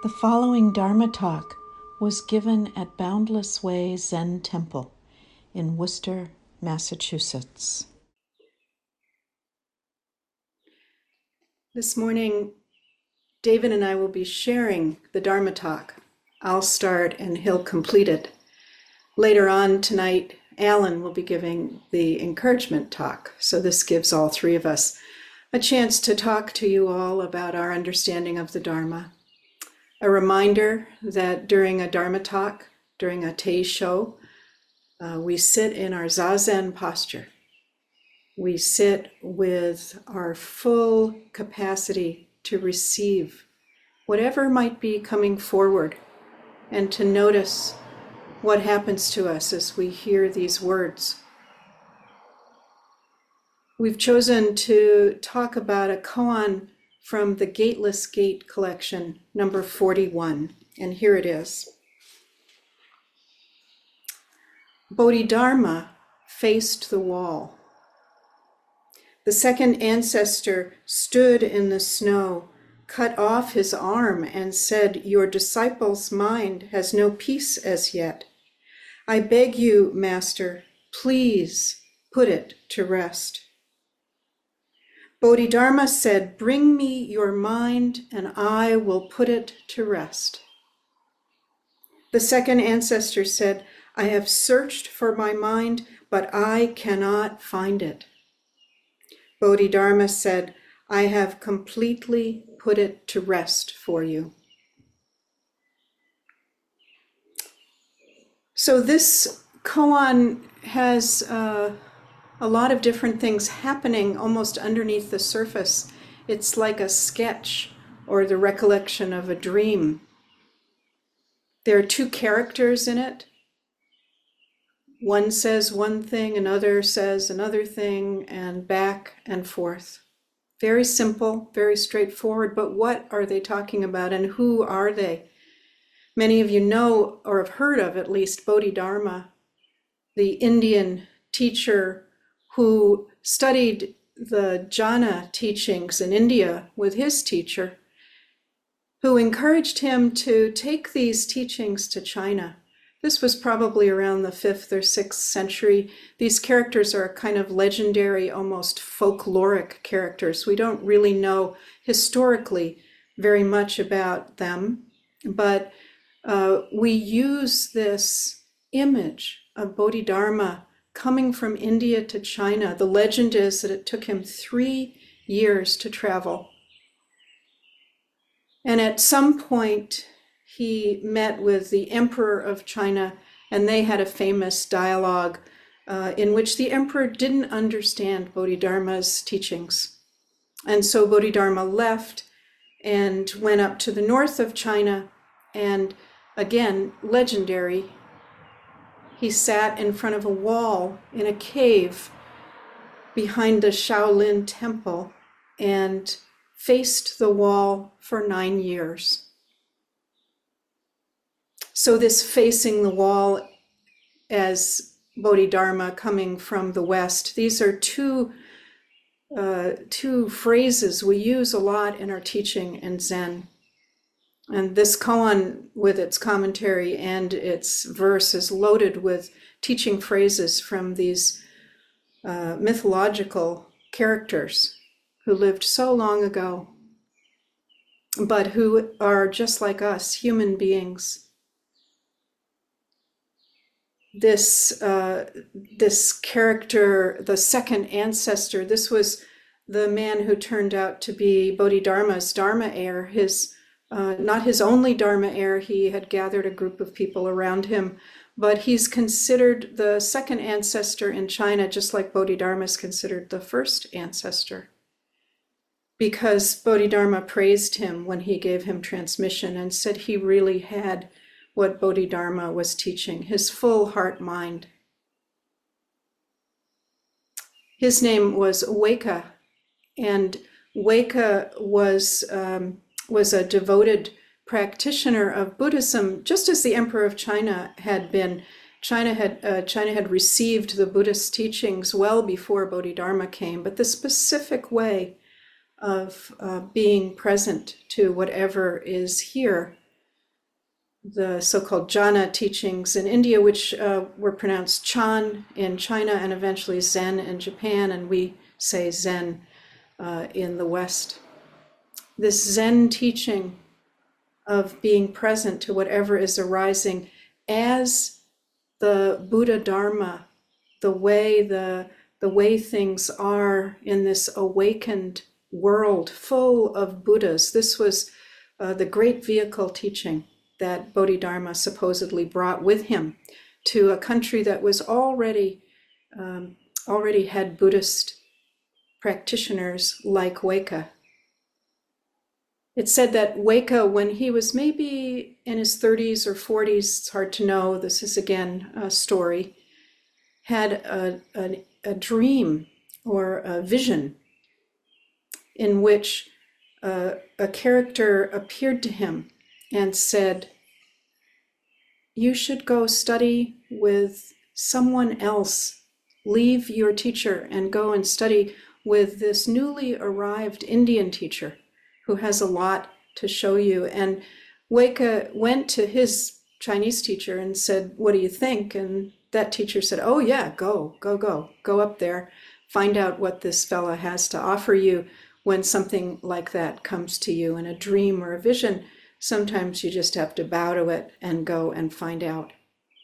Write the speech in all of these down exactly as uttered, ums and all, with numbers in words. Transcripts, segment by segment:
The following Dharma talk was given at Boundless Way Zen Temple in Worcester, Massachusetts. This morning, David and I will be sharing the Dharma talk. I'll start and he'll complete it. Later on tonight, Alan will be giving the encouragement talk. So this gives all three of us a chance to talk to you all about our understanding of the Dharma. A reminder that during a Dharma talk, during a Teisho, uh, we sit in our Zazen posture. We sit with our full capacity to receive whatever might be coming forward and to notice what happens to us as we hear these words. We've chosen to talk about a koan from the Gateless Gate collection, number forty-one, and here it is. Bodhidharma faced the wall. The second ancestor stood in the snow, cut off his arm, and said, "Your disciple's mind has no peace as yet. I beg you, Master, please put it to rest." Bodhidharma said, "Bring me your mind and I will put it to rest." The second ancestor said, "I have searched for my mind, but I cannot find it." Bodhidharma said, "I have completely put it to rest for you." So this koan has uh, a lot of different things happening almost underneath the surface. It's like a sketch or the recollection of a dream. There are two characters in it. One says one thing, another says another thing, and back and forth. Very simple, very straightforward, but what are they talking about and who are they? Many of you know, or have heard of at least, Bodhidharma, the Indian teacher who studied the jhana teachings in India with his teacher, who encouraged him to take these teachings to China. This was probably around the fifth or sixth century. These characters are kind of legendary, almost folkloric characters. We don't really know historically very much about them, but uh, we use this image of Bodhidharma coming from India to China. The legend is that it took him three years to travel. And at some point, he met with the Emperor of China, and they had a famous dialogue uh, in which the Emperor didn't understand Bodhidharma's teachings. And so Bodhidharma left and went up to the north of China, and again, legendary, he sat in front of a wall in a cave behind the Shaolin temple and faced the wall for nine years. So this facing the wall as Bodhidharma coming from the West, these are two, uh, two phrases we use a lot in our teaching in Zen. And this koan, with its commentary and its verse, is loaded with teaching phrases from these uh, mythological characters who lived so long ago, but who are just like us, human beings. This, uh, this character, the second ancestor, this was the man who turned out to be Bodhidharma's Dharma heir, his Uh, not his only Dharma heir. He had gathered a group of people around him, but he's considered the second ancestor in China, just like Bodhidharma is considered the first ancestor, because Bodhidharma praised him when he gave him transmission and said he really had what Bodhidharma was teaching, his full heart mind. His name was Weka, and Weka was um, was a devoted practitioner of Buddhism, just as the Emperor of China had been. China had uh, China had received the Buddhist teachings well before Bodhidharma came, but the specific way of uh, being present to whatever is here the so-called jhana teachings in India, which uh, were pronounced Chan in China and eventually Zen in Japan, and we say Zen uh, in the West. This Zen teaching of being present to whatever is arising as the Buddha Dharma, the way the the way things are in this awakened world full of Buddhas. This was uh, the great vehicle teaching that Bodhidharma supposedly brought with him to a country that was already um, already had Buddhist practitioners like Huike. It's said that Huike, when he was maybe in his thirties or forties, it's hard to know, this is again a story, had a, a, a dream or a vision in which uh, a character appeared to him and said, you should go study with someone else. Leave your teacher and go and study with this newly arrived Indian teacher who has a lot to show you. And Huike went to his Chinese teacher and said, what do you think? And that teacher said, oh yeah, go, go, go, go up there, find out what this fella has to offer you. When something like that comes to you in a dream or a vision, sometimes you just have to bow to it and go and find out.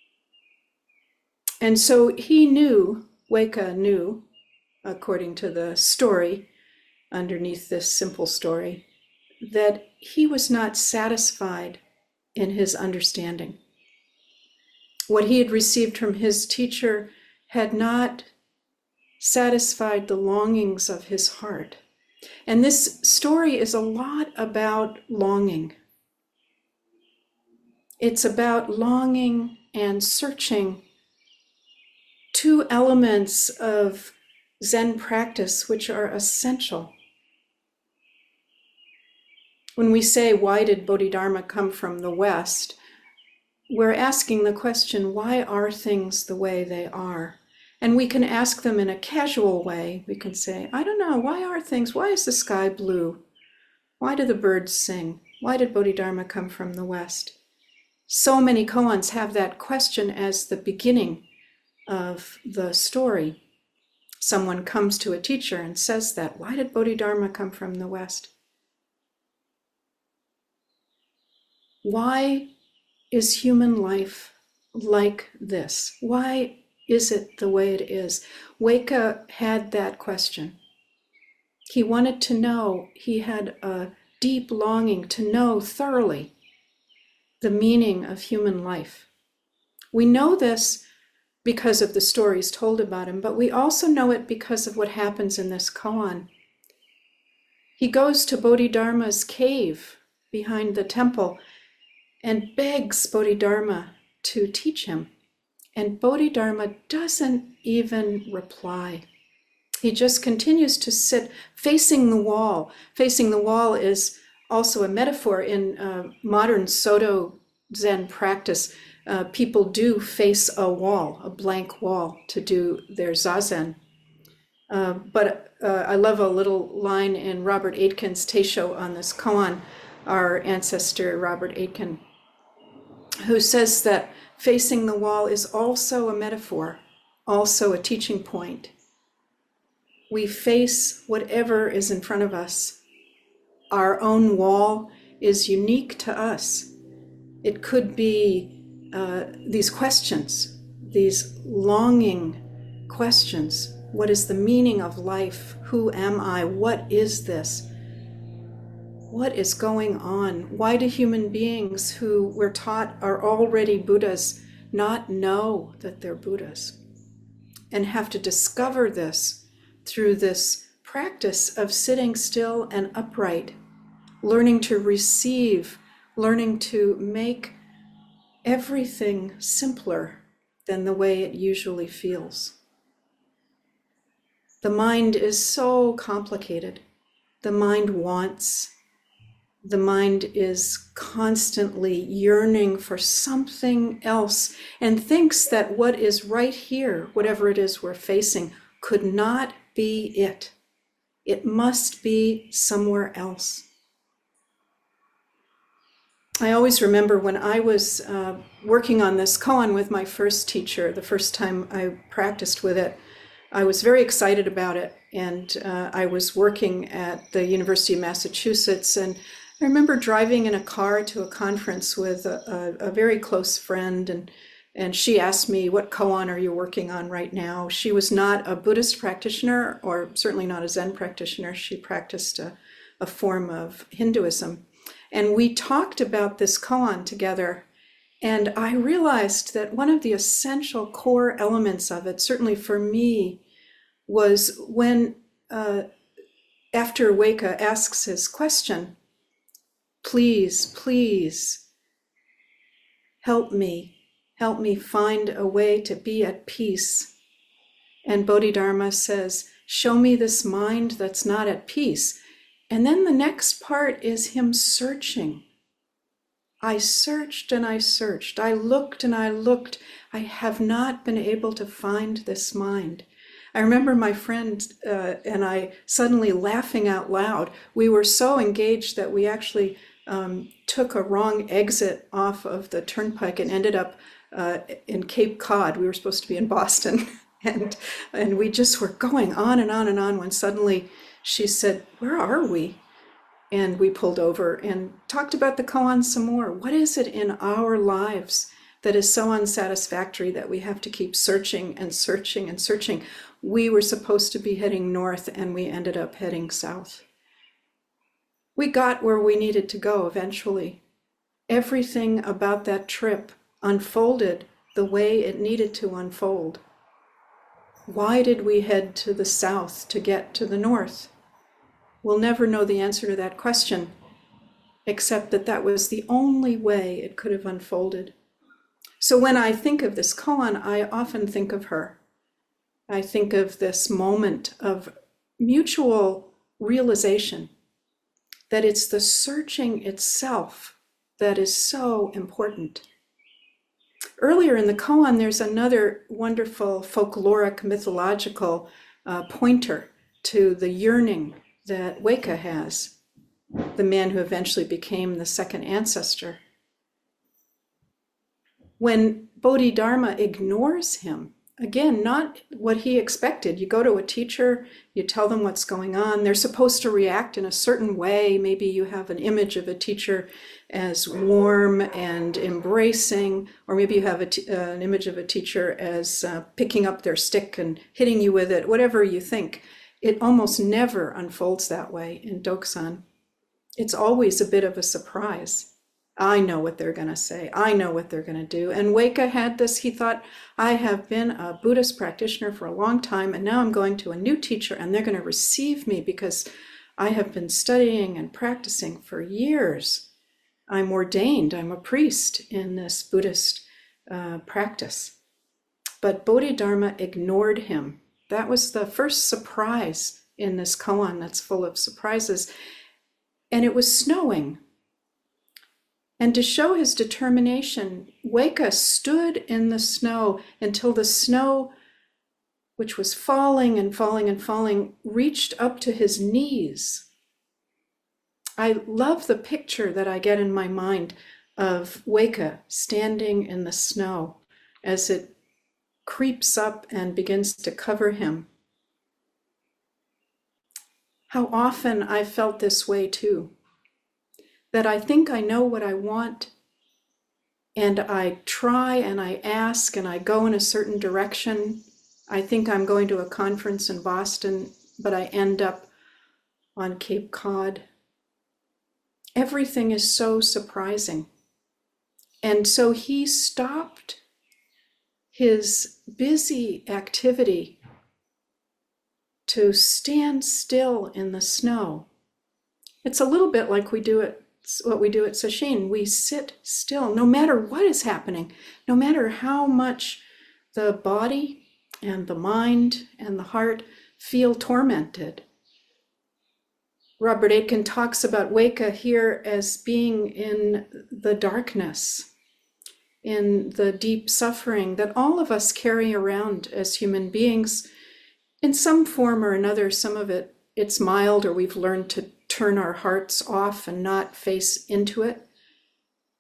And so he knew, Huike knew, according to the story, underneath this simple story, that he was not satisfied in his understanding. What he had received from his teacher had not satisfied the longings of his heart. And this story is a lot about longing. It's about longing and searching, two elements of Zen practice which are essential. When we say, why did Bodhidharma come from the West? We're asking the question, why are things the way they are? And we can ask them in a casual way. We can say, I don't know, why are things, why is the sky blue? Why do the birds sing? Why did Bodhidharma come from the West? So many koans have that question as the beginning of the story. Someone comes to a teacher and says that, why did Bodhidharma come from the West? Why is human life like this? Why is it the way it is? Huike had that question. He wanted to know, he had a deep longing to know thoroughly the meaning of human life. We know this because of the stories told about him, but we also know it because of what happens in this koan. He goes to Bodhidharma's cave behind the temple and begs Bodhidharma to teach him. And Bodhidharma doesn't even reply. He just continues to sit facing the wall. Facing the wall is also a metaphor in uh, modern Soto Zen practice. Uh, people do face a wall, a blank wall, to do their zazen. Uh, but uh, I love a little line in Robert Aitken's Teisho on this koan, our ancestor Robert Aitken, who says that facing the wall is also a metaphor, also a teaching point. We face whatever is in front of us. Our own wall is unique to us. It could be uh, these questions, these longing questions. What is the meaning of life? Who am I? What is this? What is going on? Why do human beings who we're taught are already Buddhas not know that they're Buddhas and have to discover this through this practice of sitting still and upright, learning to receive, learning to make everything simpler than the way it usually feels? The mind is so complicated. The mind wants. The mind is constantly yearning for something else and thinks that what is right here, whatever it is we're facing, could not be it. It must be somewhere else. I always remember when I was uh, working on this koan with my first teacher, the first time I practiced with it, I was very excited about it. And uh, I was working at the University of Massachusetts. And I remember driving in a car to a conference with a, a, a very close friend. And, and she asked me, what koan are you working on right now? She was not a Buddhist practitioner, or certainly not a Zen practitioner. She practiced a, a form of Hinduism. And we talked about this koan together, and I realized that one of the essential core elements of it, certainly for me, was when, uh, after Weka asks his question, please, please, help me, help me find a way to be at peace. And Bodhidharma says, show me this mind that's not at peace. And then the next part is him searching. I searched and I searched. I looked and I looked. I have not been able to find this mind. I remember my friend uh, and I suddenly laughing out loud. We were so engaged that we actually um, took a wrong exit off of the turnpike and ended up uh, in Cape Cod. We were supposed to be in Boston. and, and we just were going on and on and on when suddenly she said, where are we? And we pulled over and talked about the koan some more. What is it in our lives that is so unsatisfactory that we have to keep searching and searching and searching? We were supposed to be heading north and we ended up heading south. We got where we needed to go eventually. Everything about that trip unfolded the way it needed to unfold. Why did we head to the south to get to the north? We'll never know the answer to that question, except that that was the only way it could have unfolded. So when I think of this koan, I often think of her. I think of this moment of mutual realization that it's the searching itself that is so important. Earlier in the koan, there's another wonderful folkloric mythological uh, pointer to the yearning that Weka has, the man who eventually became the second ancestor. When Bodhidharma ignores him, again, not what he expected. You go to a teacher, you tell them what's going on. They're supposed to react in a certain way. Maybe you have an image of a teacher as warm and embracing, or maybe you have a t- uh, an image of a teacher as uh, picking up their stick and hitting you with it, whatever you think. It almost never unfolds that way in Doksan. It's always a bit of a surprise. I know what they're going to say. I know what they're going to do. And Weka had this. He thought, I have been a Buddhist practitioner for a long time, and now I'm going to a new teacher, and they're going to receive me because I have been studying and practicing for years. I'm ordained. I'm a priest in this Buddhist uh, practice. But Bodhidharma ignored him. That was the first surprise in this koan that's full of surprises. And it was snowing. And to show his determination, Weka stood in the snow until the snow, which was falling and falling and falling, reached up to his knees. I love the picture that I get in my mind of Weka standing in the snow as it creeps up and begins to cover him. How often I felt this way too. That I think I know what I want, and I try and I ask and I go in a certain direction. I think I'm going to a conference in Boston, but I end up on Cape Cod. Everything is so surprising. And so he stopped his busy activity to stand still in the snow. It's a little bit like we do it what we do at Sesshin. We sit still, no matter what is happening, no matter how much the body and the mind and the heart feel tormented. Robert Aitken talks about Weka here as being in the darkness, in the deep suffering that all of us carry around as human beings in some form or another. Some of it, it's mild, or we've learned to turn our hearts off and not face into it.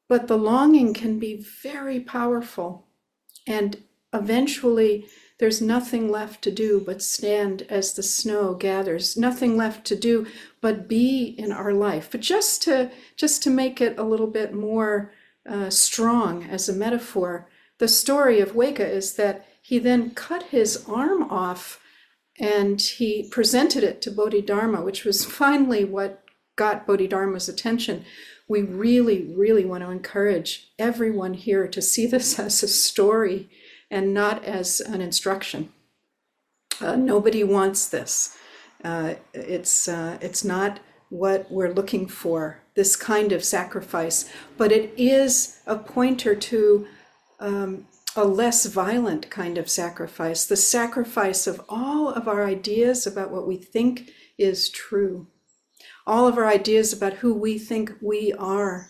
But the longing can be very powerful, and eventually there's nothing left to do but stand as the snow gathers, nothing left to do but be in our life. But just to just to make it a little bit more uh, strong as a metaphor, the story of Weka is that he then cut his arm off and he presented it to Bodhidharma, which was finally what got Bodhidharma's attention. We really, really want to encourage everyone here to see this as a story and not as an instruction. Uh, nobody wants this. Uh, it's, uh, it's not what we're looking for, this kind of sacrifice, but it is a pointer to um, a less violent kind of sacrifice, the sacrifice of all of our ideas about what we think is true, all of our ideas about who we think we are.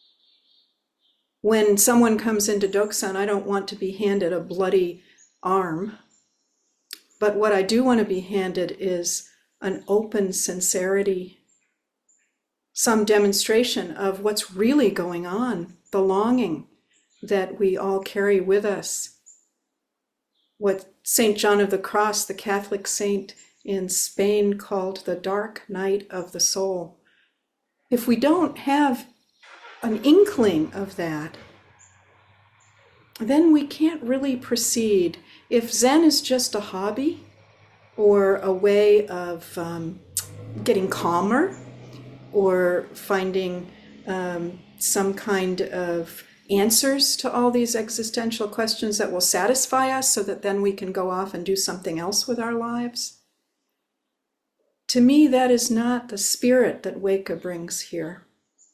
When someone comes into Doksan, I don't want to be handed a bloody arm, but what I do want to be handed is an open sincerity, some demonstration of what's really going on, the longing that we all carry with us. What Saint John of the Cross, the Catholic saint in Spain, called the dark night of the soul. If we don't have an inkling of that, then we can't really proceed. If Zen is just a hobby or a way of um, getting calmer or finding um, some kind of answers to all these existential questions that will satisfy us so that then we can go off and do something else with our lives, to me, that is not the spirit that Weka brings here.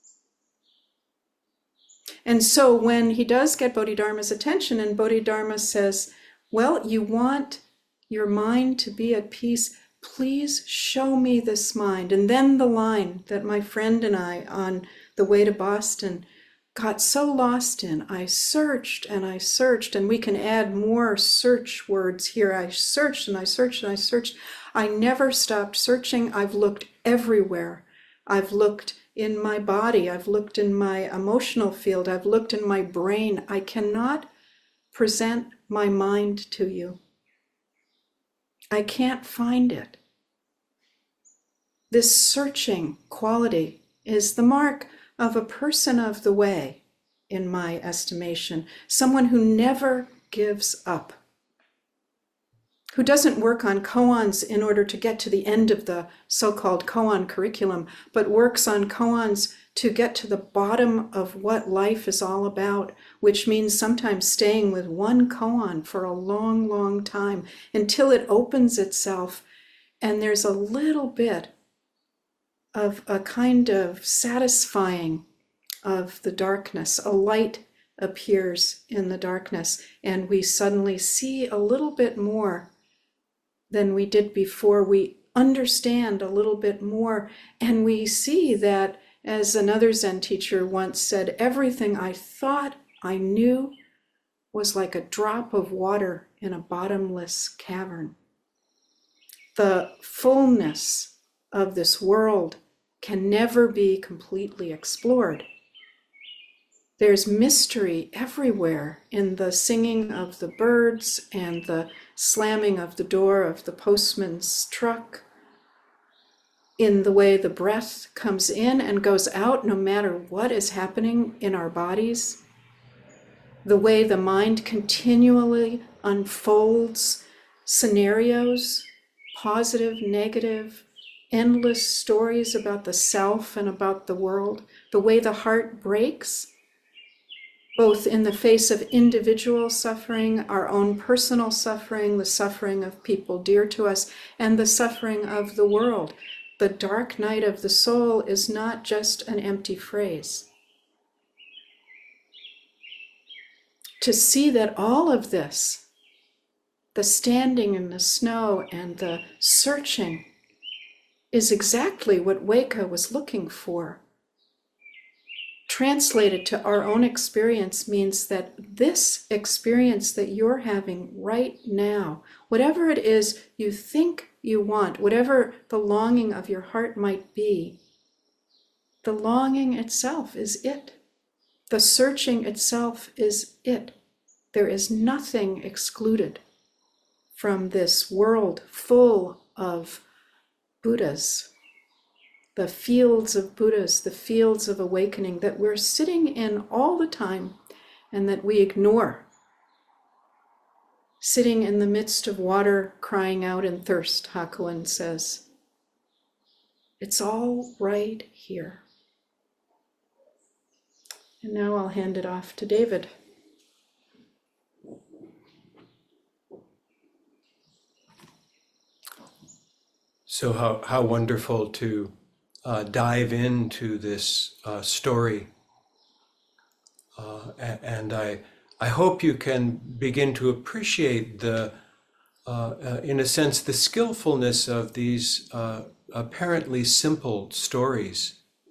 And so when he does get Bodhidharma's attention and Bodhidharma says, well, you want your mind to be at peace, please show me this mind. And then the line that my friend and I on the way to Boston got so lost in, I searched and I searched, and we can add more search words here. I searched and I searched and I searched. I never stopped searching. I've looked everywhere. I've looked in my body. I've looked in my emotional field. I've looked in my brain. I cannot present my mind to you. I can't find it. This searching quality is the mark of a person of the way, in my estimation, someone who never gives up, who doesn't work on koans in order to get to the end of the so-called koan curriculum, but works on koans to get to the bottom of what life is all about, which means sometimes staying with one koan for a long, long time until it opens itself and there's a little bit of a kind of satisfying of the darkness. A light appears in the darkness, and we suddenly see a little bit more than we did before. We understand a little bit more, and we see that, as another Zen teacher once said, everything I thought I knew was like a drop of water in a bottomless cavern. The fullness of this world can never be completely explored. There's mystery everywhere in the singing of the birds and the slamming of the door of the postman's truck, in the way the breath comes in and goes out no matter what is happening in our bodies, the way the mind continually unfolds scenarios, positive, negative, endless stories about the self and about the world, the way the heart breaks, both in the face of individual suffering, our own personal suffering, the suffering of people dear to us, and the suffering of the world. The dark night of the soul is not just an empty phrase. To see that all of this, the standing in the snow and the searching, is exactly what Weka was looking for. Translated to our own experience means that this experience that you're having right now, whatever it is you think you want, whatever the longing of your heart might be, the longing itself is it. The searching itself is it. There is nothing excluded from this world full of Buddhas, the fields of Buddhas, the fields of awakening that we're sitting in all the time and that we ignore. Sitting in the midst of water, crying out in thirst, Hakuin says. It's all right here. And now I'll hand it off to David. So how, how wonderful to uh, dive into this uh, story. Uh, and I, I hope you can begin to appreciate the, uh, uh, in a sense, the skillfulness of these uh, apparently simple stories.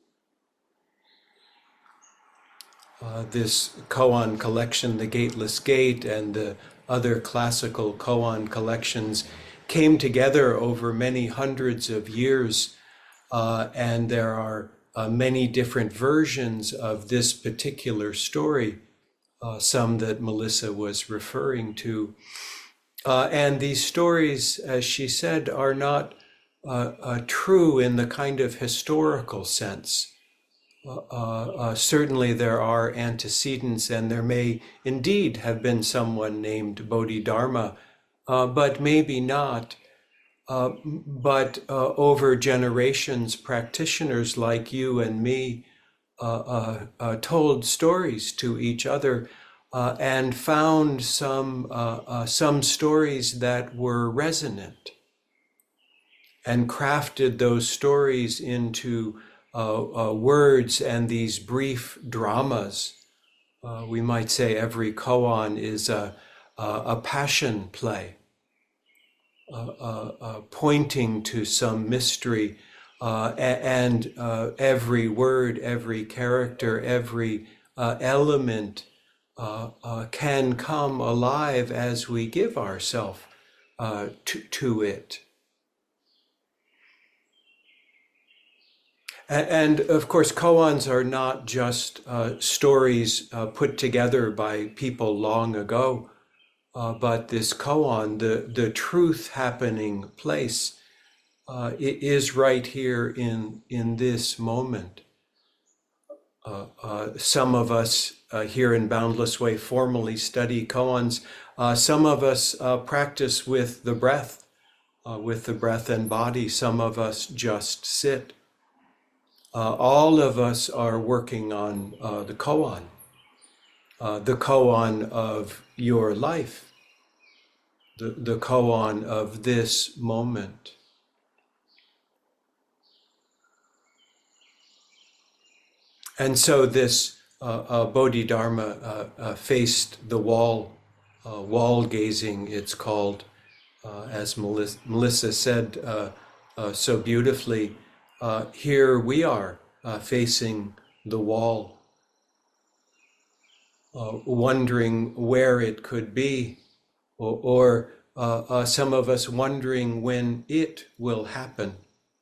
Uh, this koan collection, The Gateless Gate, and the other classical koan collections came together over many hundreds of years, uh, and there are uh, many different versions of this particular story, uh, some that Melissa was referring to. Uh, and these stories, as she said, are not uh, uh, true in the kind of historical sense. Uh, uh, certainly there are antecedents, and there may indeed have been someone named Bodhidharma, uh, but maybe not. Uh, but uh, over generations, practitioners like you and me uh, uh, uh, told stories to each other uh, and found some, uh, uh, some stories that were resonant and crafted those stories into uh, uh, words and these brief dramas. Uh, we might say every koan is a, a, a passion play, uh, uh, uh, pointing to some mystery, uh, and uh, every word, every character, every uh, element uh, uh, can come alive as we give ourselves uh, to, to it. And of course, koans are not just uh, stories uh, put together by people long ago, uh, but this koan, the, the truth happening place, uh, it is right here in, in this moment. Uh, uh, some of us uh, here in Boundless Way formally study koans. Uh, some of us uh, practice with the breath, uh, with the breath and body. Some of us just sit. Uh, all of us are working on uh, the koan, uh, the koan of your life, the, the koan of this moment. And so this uh, uh, Bodhidharma uh, uh, faced the wall, uh, wall gazing it's called, uh, as Melissa, Melissa said uh, uh, so beautifully. Uh, here we are uh, facing the wall, uh, wondering where it could be, or, or uh, uh, some of us wondering when it will happen.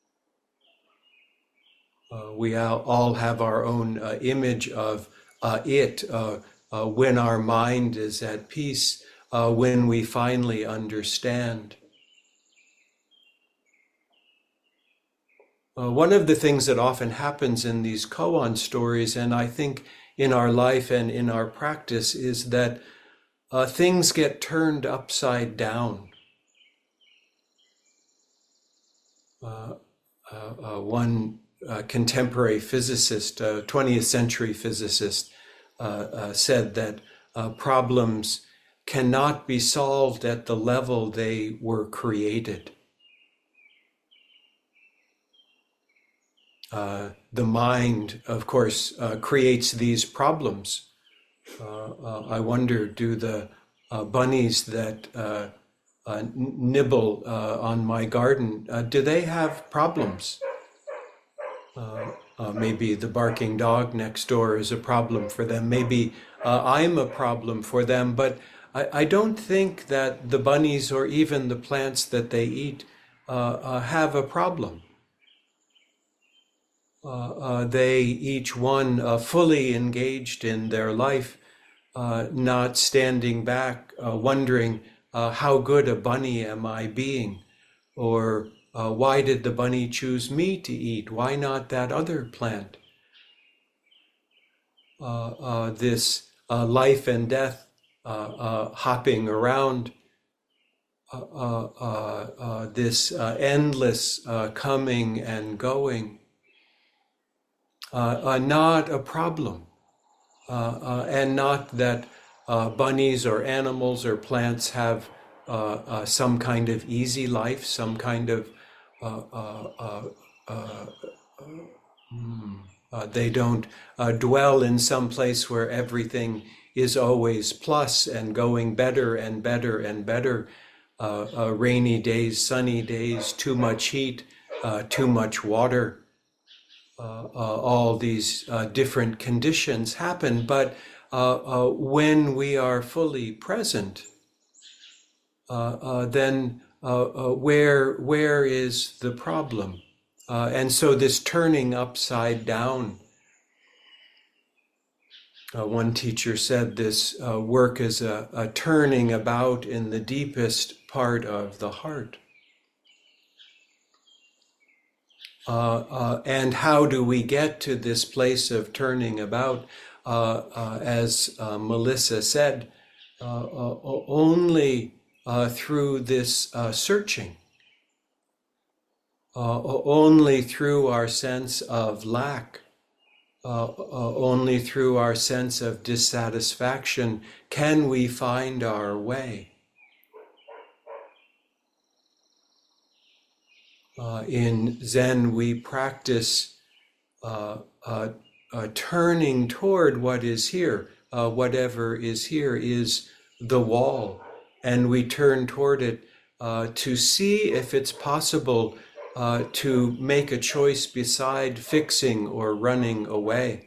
Uh, we all, all have our own uh, image of uh, it, uh, uh, when our mind is at peace, uh, when we finally understand. Uh, one of the things that often happens in these koan stories, and I think in our life and in our practice, is that uh, things get turned upside down. Uh, uh, uh, one uh, contemporary physicist, uh, twentieth century physicist, uh, uh, said that uh, problems cannot be solved at the level they were created. Uh, the mind, of course, uh, creates these problems. Uh, uh, I wonder, do the uh, bunnies that uh, uh, nibble uh, on my garden, uh, do they have problems? Uh, uh, maybe the barking dog next door is a problem for them. Maybe uh, I'm a problem for them, but I, I don't think that the bunnies or even the plants that they eat uh, uh, have a problem. uh, uh, they each one uh, fully engaged in their life, uh, not standing back, uh, wondering uh, how good a bunny am I being, or uh, why did the bunny choose me to eat? Why not that other plant? Uh, uh, this uh, life and death uh, uh, hopping around, uh, uh, uh, uh, this uh, endless uh, coming and going, uh, uh, not a problem. Uh, uh, and not that uh, bunnies or animals or plants have uh, uh, some kind of easy life, some kind of uh, uh, uh, uh, mm, uh, they don't uh, dwell in some place where everything is always plus and going better and better and better. Uh, uh, rainy days, sunny days, too much heat, uh, too much water. Uh, uh, all these uh, different conditions happen, but uh, uh, when we are fully present, uh, uh, then uh, uh, where where is the problem? Uh, and so this turning upside down. Uh, one teacher said this uh, work is a, a turning about in the deepest part of the heart. Uh, uh, and how do we get to this place of turning about? Uh, uh, as uh, Melissa said, uh, uh, only uh, through this uh, searching, uh, only through our sense of lack, uh, uh, only through our sense of dissatisfaction can we find our way. Uh, in Zen, we practice uh, uh, uh, turning toward what is here. Uh, whatever is here is the wall, and we turn toward it uh, to see if it's possible uh, to make a choice beside fixing or running away.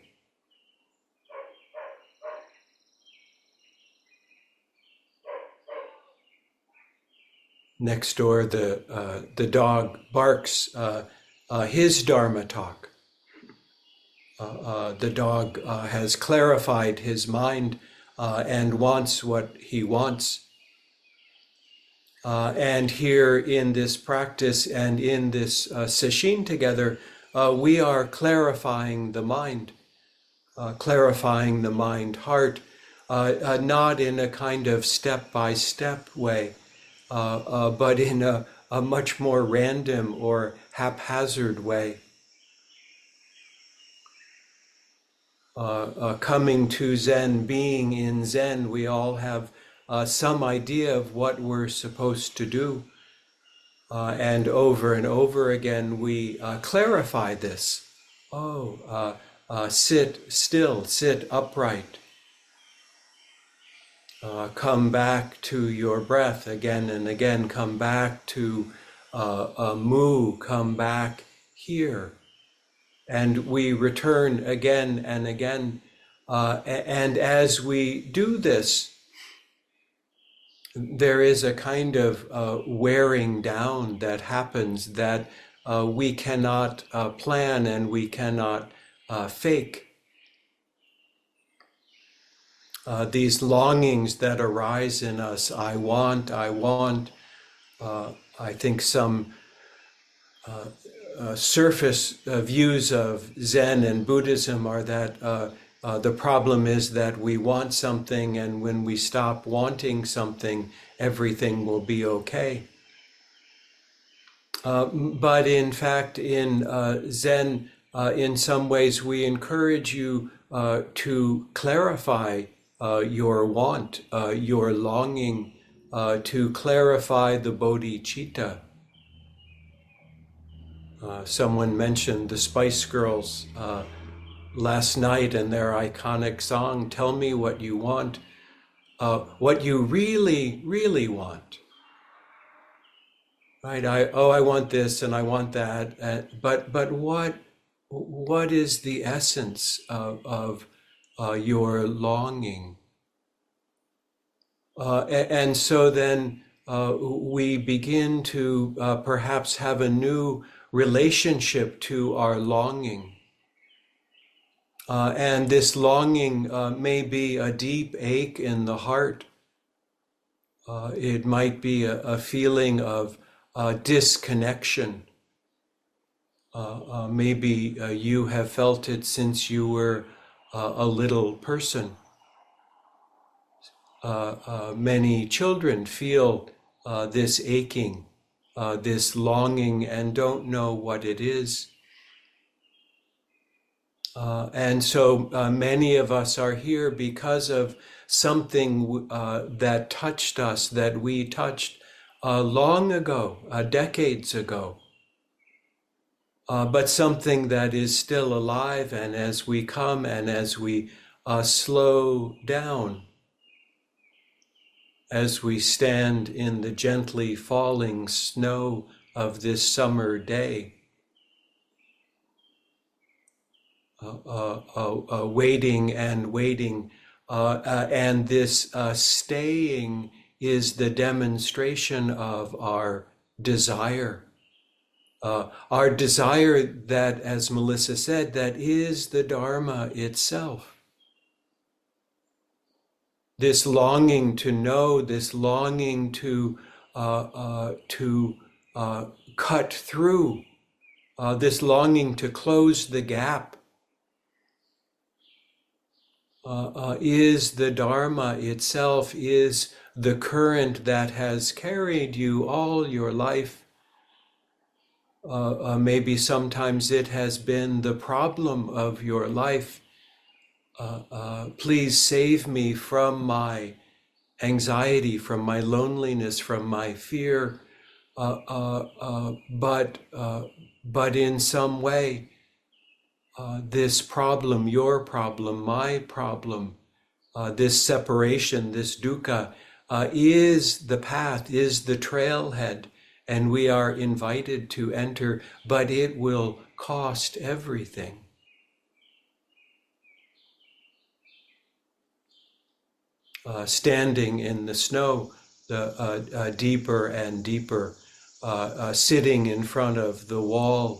Next door, the uh, the dog barks uh, uh, his Dharma talk. Uh, uh, the dog uh, has clarified his mind uh, and wants what he wants. Uh, and here in this practice and in this uh, sesshin together, uh, we are clarifying the mind, uh, clarifying the mind heart, uh, uh, not in a kind of step-by-step way, uh, uh, but in a, a much more random or haphazard way. Uh, uh, coming to Zen, being in Zen, we all have uh, some idea of what we're supposed to do. Uh, and over and over again, we uh, clarify this. Oh, uh, uh, sit still, sit upright. Uh, come back to your breath again and again. Come back to uh, a mu, come back here. And we return again and again. Uh, and as we do this, there is a kind of uh, wearing down that happens that uh, we cannot uh, plan and we cannot uh, fake. Uh, these longings that arise in us, I want, I want. Uh, I think some uh, uh, surface uh, views of Zen and Buddhism are that uh, uh, the problem is that we want something, and when we stop wanting something, everything will be okay. Uh, but in fact, in uh, Zen, uh, in some ways, we encourage you uh, to clarify uh, your want, uh, your longing, uh, to clarify the bodhicitta. Uh, someone mentioned the Spice Girls uh, last night and their iconic song, "Tell Me What You Want," uh, what you really, really want. Right? I oh, I want this and I want that, uh, but but what what is the essence of, of uh, your longing? Uh, and, and so then uh, we begin to uh, perhaps have a new relationship to our longing. Uh, and this longing uh, may be a deep ache in the heart. Uh, it might be a, a feeling of uh, disconnection. Uh, uh, maybe uh, you have felt it since you were uh, a little person. Uh, uh, many children feel uh, this aching, uh, this longing, and don't know what it is. Uh, and so uh, many of us are here because of something uh, that touched us, that we touched uh, long ago, uh, decades ago. Uh, but something that is still alive, and as we come and as we uh, slow down, as we stand in the gently falling snow of this summer day, uh, uh, uh, uh, waiting and waiting, uh, uh, and this uh, staying is the demonstration of our desire. Uh, our desire that, as Melissa said, that is the Dharma itself. This longing to know, this longing to uh, uh, to uh, cut through, uh, this longing to close the gap uh, uh, is the Dharma itself, is the current that has carried you all your life. Uh, uh, maybe sometimes it has been the problem of your life. Uh, uh, please save me from my anxiety, from my loneliness, from my fear. Uh, uh, uh, but, uh, but in some way, uh, this problem, your problem, my problem, uh, this separation, this dukkha, uh, is the path, is the trailhead, and we are invited to enter, but it will cost everything. Uh, standing in the snow, the uh, uh, deeper and deeper, uh, uh, sitting in front of the wall.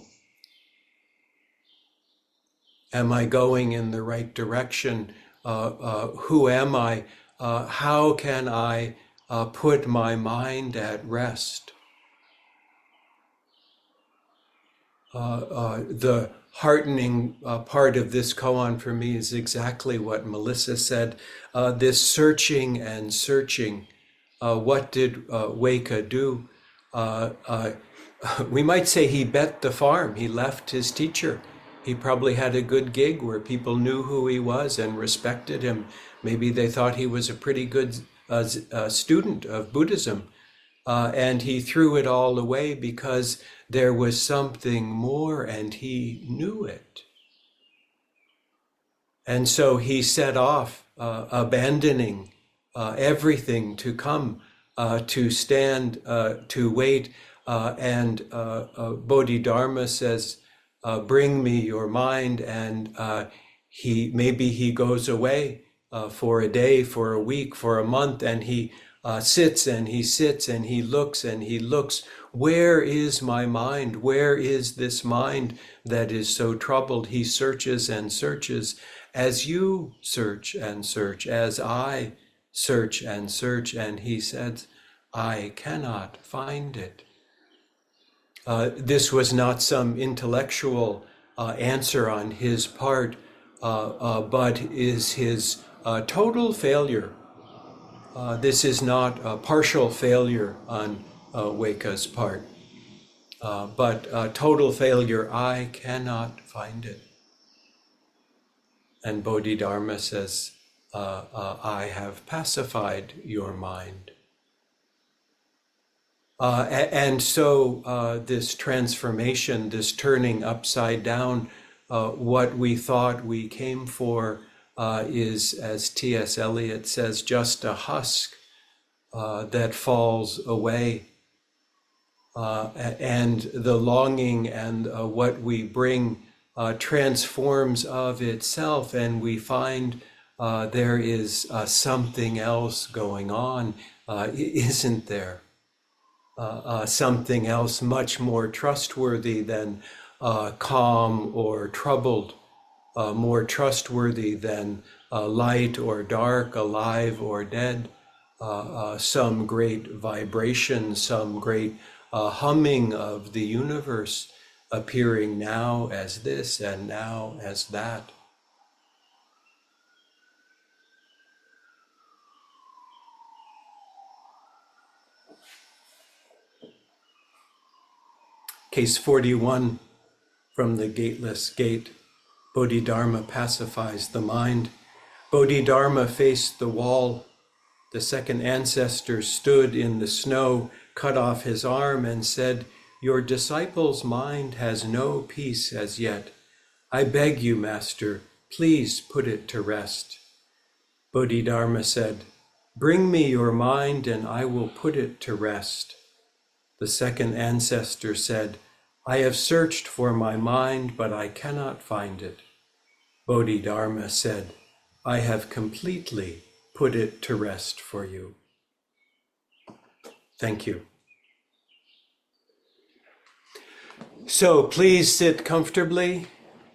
Am I going in the right direction? Uh, uh, who am I? Uh, how can I uh, put my mind at rest? Uh, uh, the heartening uh, part of this koan for me is exactly what Melissa said. Uh, this searching and searching. Uh, what did uh, Weka do? Uh, uh, we might say he bet the farm. He left his teacher. He probably had a good gig where people knew who he was and respected him. Maybe they thought he was a pretty good uh, uh, student of Buddhism. Uh, and he threw it all away because there was something more and he knew it. And so he set off, uh, abandoning uh, everything to come, uh, to stand, uh, to wait. Uh, and uh, uh, Bodhidharma says, uh, bring me your mind. And uh, he maybe he goes away uh, for a day, for a week, for a month, and he uh, sits and he sits and he looks and he looks. Where is my mind? Where is this mind that is so troubled? He searches and searches, as you search and search, as I search and search, and he says, I cannot find it. Uh, this was not some intellectual uh, answer on his part, uh, uh, but is his uh, total failure. Uh, this is not a partial failure on uh, Weka's part, uh, but uh, total failure. I cannot find it. And Bodhidharma says, uh, uh, I have pacified your mind. Uh, and so uh, this transformation, this turning upside down, uh, what we thought we came for uh, is, as T S Eliot says, just a husk uh, that falls away. Uh, and the longing and uh, what we bring uh, transforms of itself, and we find uh, there is uh, something else going on, uh, isn't there? Uh, uh, something else much more trustworthy than uh, calm or troubled, uh, more trustworthy than uh, light or dark, alive or dead, uh, uh, some great vibration, some great uh, humming of the universe appearing now as this and now as that. Case forty-one from the Gateless Gate. Bodhidharma pacifies the mind. Bodhidharma faced the wall. The second ancestor stood in the snow, cut off his arm, and said, "Your disciple's mind has no peace as yet. I beg you, Master, please put it to rest." Bodhidharma said, "Bring me your mind and I will put it to rest." The second ancestor said, "I have searched for my mind, but I cannot find it." Bodhidharma said, "I have completely put it to rest for you." Thank you. So please sit comfortably.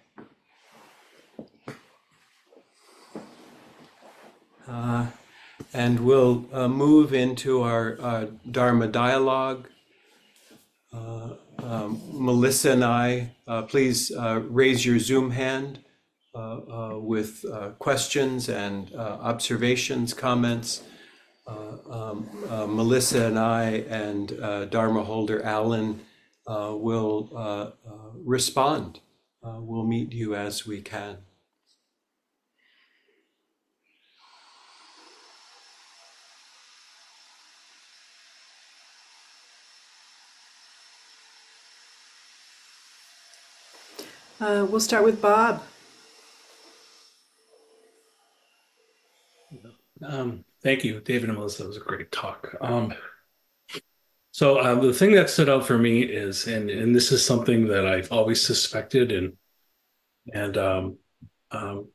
Uh, and we'll uh, move into our uh, Dharma dialogue. Uh, um, Melissa and I, uh, please uh, raise your Zoom hand uh, uh, with uh, questions and uh, observations, comments. Uh, um, uh, Melissa and I and uh, Dharma holder Alan uh, will uh, uh, respond. Uh, we'll meet you as we can. Uh, we'll start with Bob. Um, thank you, David and Melissa. It was a great talk. Um, so uh, the thing that stood out for me is, and and this is something that I've always suspected, and and um, um,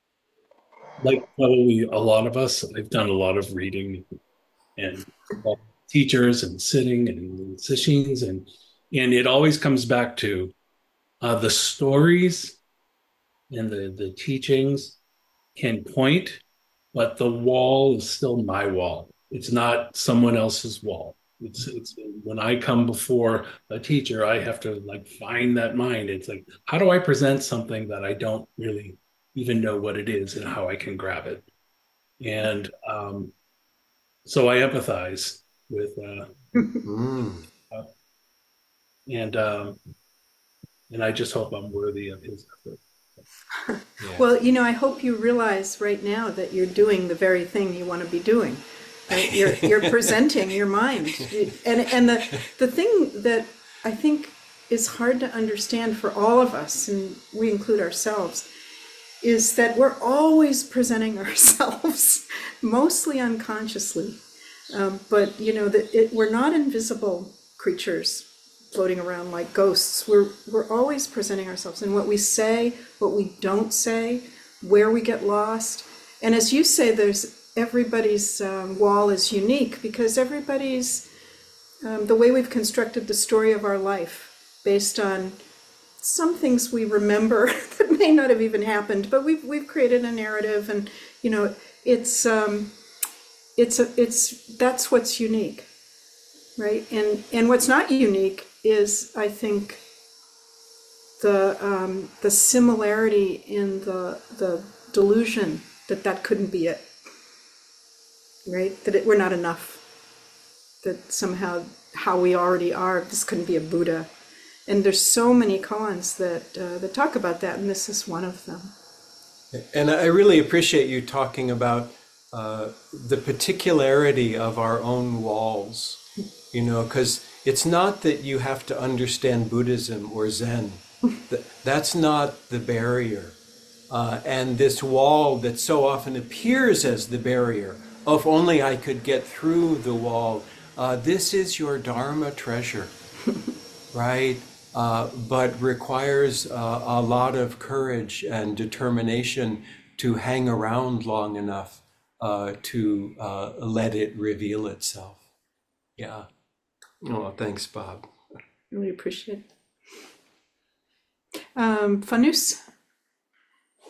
like probably a lot of us, I've done a lot of reading and teachers and sitting and sessions, and and it always comes back to uh, the stories and the the teachings can point, but the wall is still my wall. It's not someone else's wall. It's it's when I come before a teacher, I have to like find that mind. It's like, how do I present something that I don't really even know what it is and how I can grab it? And um, so I empathize with uh, Mm. uh, and um, and I just hope I'm worthy of his effort. Yeah. Well, you know, I hope you realize right now that you're doing the very thing you want to be doing. Right? You're you're presenting your mind, and and the the thing that I think is hard to understand for all of us, and we include ourselves, is that we're always presenting ourselves, mostly unconsciously. Um, but you know that it, we're not invisible creatures floating around like ghosts. We're we're always presenting ourselves, and what we say, what we don't say, where we get lost. And as you say, there's everybody's um, wall is unique because everybody's um, the way we've constructed the story of our life based on some things we remember that may not have even happened, but we've we've created a narrative, and you know it's um, it's a, it's that's what's unique, right? And and what's not unique is, I think, the um, the similarity in the the delusion that that couldn't be it, right? That it, we're not enough. That somehow how we already are, this couldn't be a Buddha. And there's so many koans that uh, that talk about that, and this is one of them. And I really appreciate you talking about uh, the particularity of our own walls, you know, because it's not that you have to understand Buddhism or Zen. That's not the barrier. Uh, and this wall that so often appears as the barrier, oh, if only I could get through the wall, uh, this is your Dharma treasure, right? Uh, but requires uh, a lot of courage and determination to hang around long enough uh, to uh, let it reveal itself. Yeah. Oh, thanks, Bob. Really appreciate it. Um, Fanus?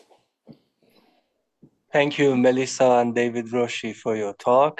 Thank you, Melissa and David Roshi, for your talk.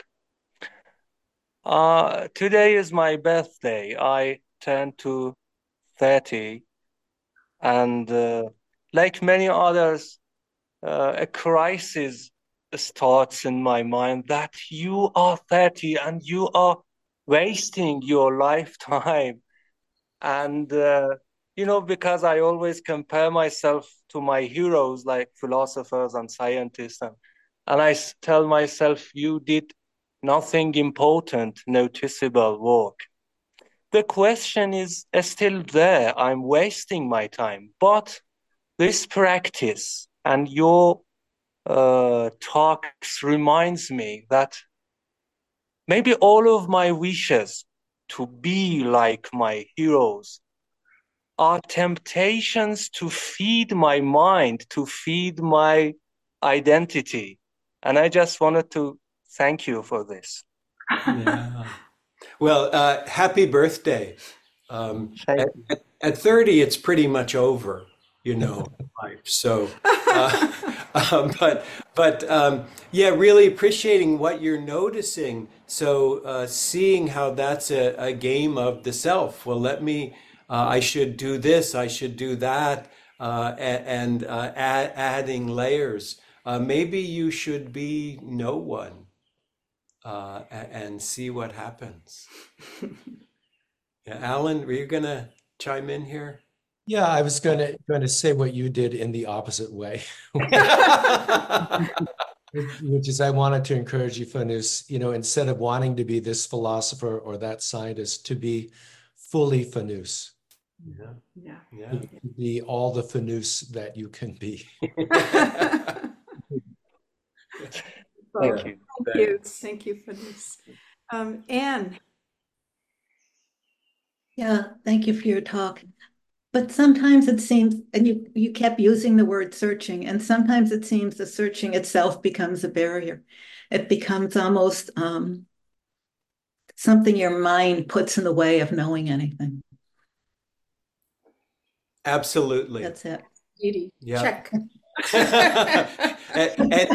Uh, today is my birthday. I turned to thirty, and uh, like many others, uh, a crisis starts in my mind that you are thirty and you are wasting your lifetime. And, uh, you know, because I always compare myself to my heroes like philosophers and scientists, and, and I s- tell myself, you did nothing important, noticeable work. The question is still there. I'm wasting my time. But this practice and your uh, talks reminds me that maybe all of my wishes to be like my heroes are temptations to feed my mind, to feed my identity. And I just wanted to thank you for this. Yeah. Well, uh, happy birthday. Um, Thank at, you. at, at thirty, it's pretty much over, you know, life. So, uh, um, but, but um, yeah, really appreciating what you're noticing. So, uh, seeing how that's a, a game of the self. Well, let me, uh, I should do this, I should do that, uh, a- and uh, add, adding layers. Uh, maybe you should be no one, uh, a- and see what happens. Yeah, Alan, were you gonna chime in here? Yeah, I was going to going to say what you did in the opposite way, which is I wanted to encourage you, Fanus, you know, instead of wanting to be this philosopher or that scientist, to be fully Fanus, Yeah, Yeah. yeah. to be all the Fanus that you can be. Well, Thank you. thank you. Thank you for this. Um, Anne. Yeah, thank you for your talk. But sometimes it seems, and you, you kept using the word searching, and sometimes it seems the searching itself becomes a barrier. It becomes almost um, something your mind puts in the way of knowing anything. Absolutely. That's it. Edie. Yeah. Check. and, and,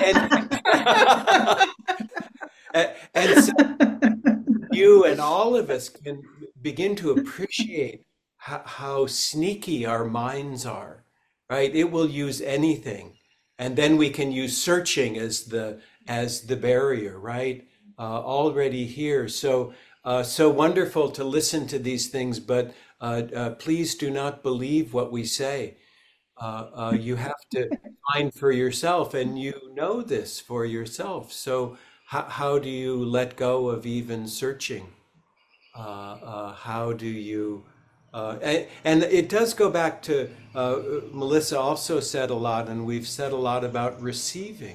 and, and, and so you and all of us can begin to appreciate how, how sneaky our minds are, right? It will use anything. And then we can use searching as the as the barrier, right? Uh, already here. So uh, so wonderful to listen to these things, but uh, uh, please do not believe what we say. Uh, uh, you have to find for yourself, and you know this for yourself. So how, how do you let go of even searching? Uh, uh, how do you, uh, and, and it does go back to, uh, Melissa also said a lot, and we've said a lot about receiving,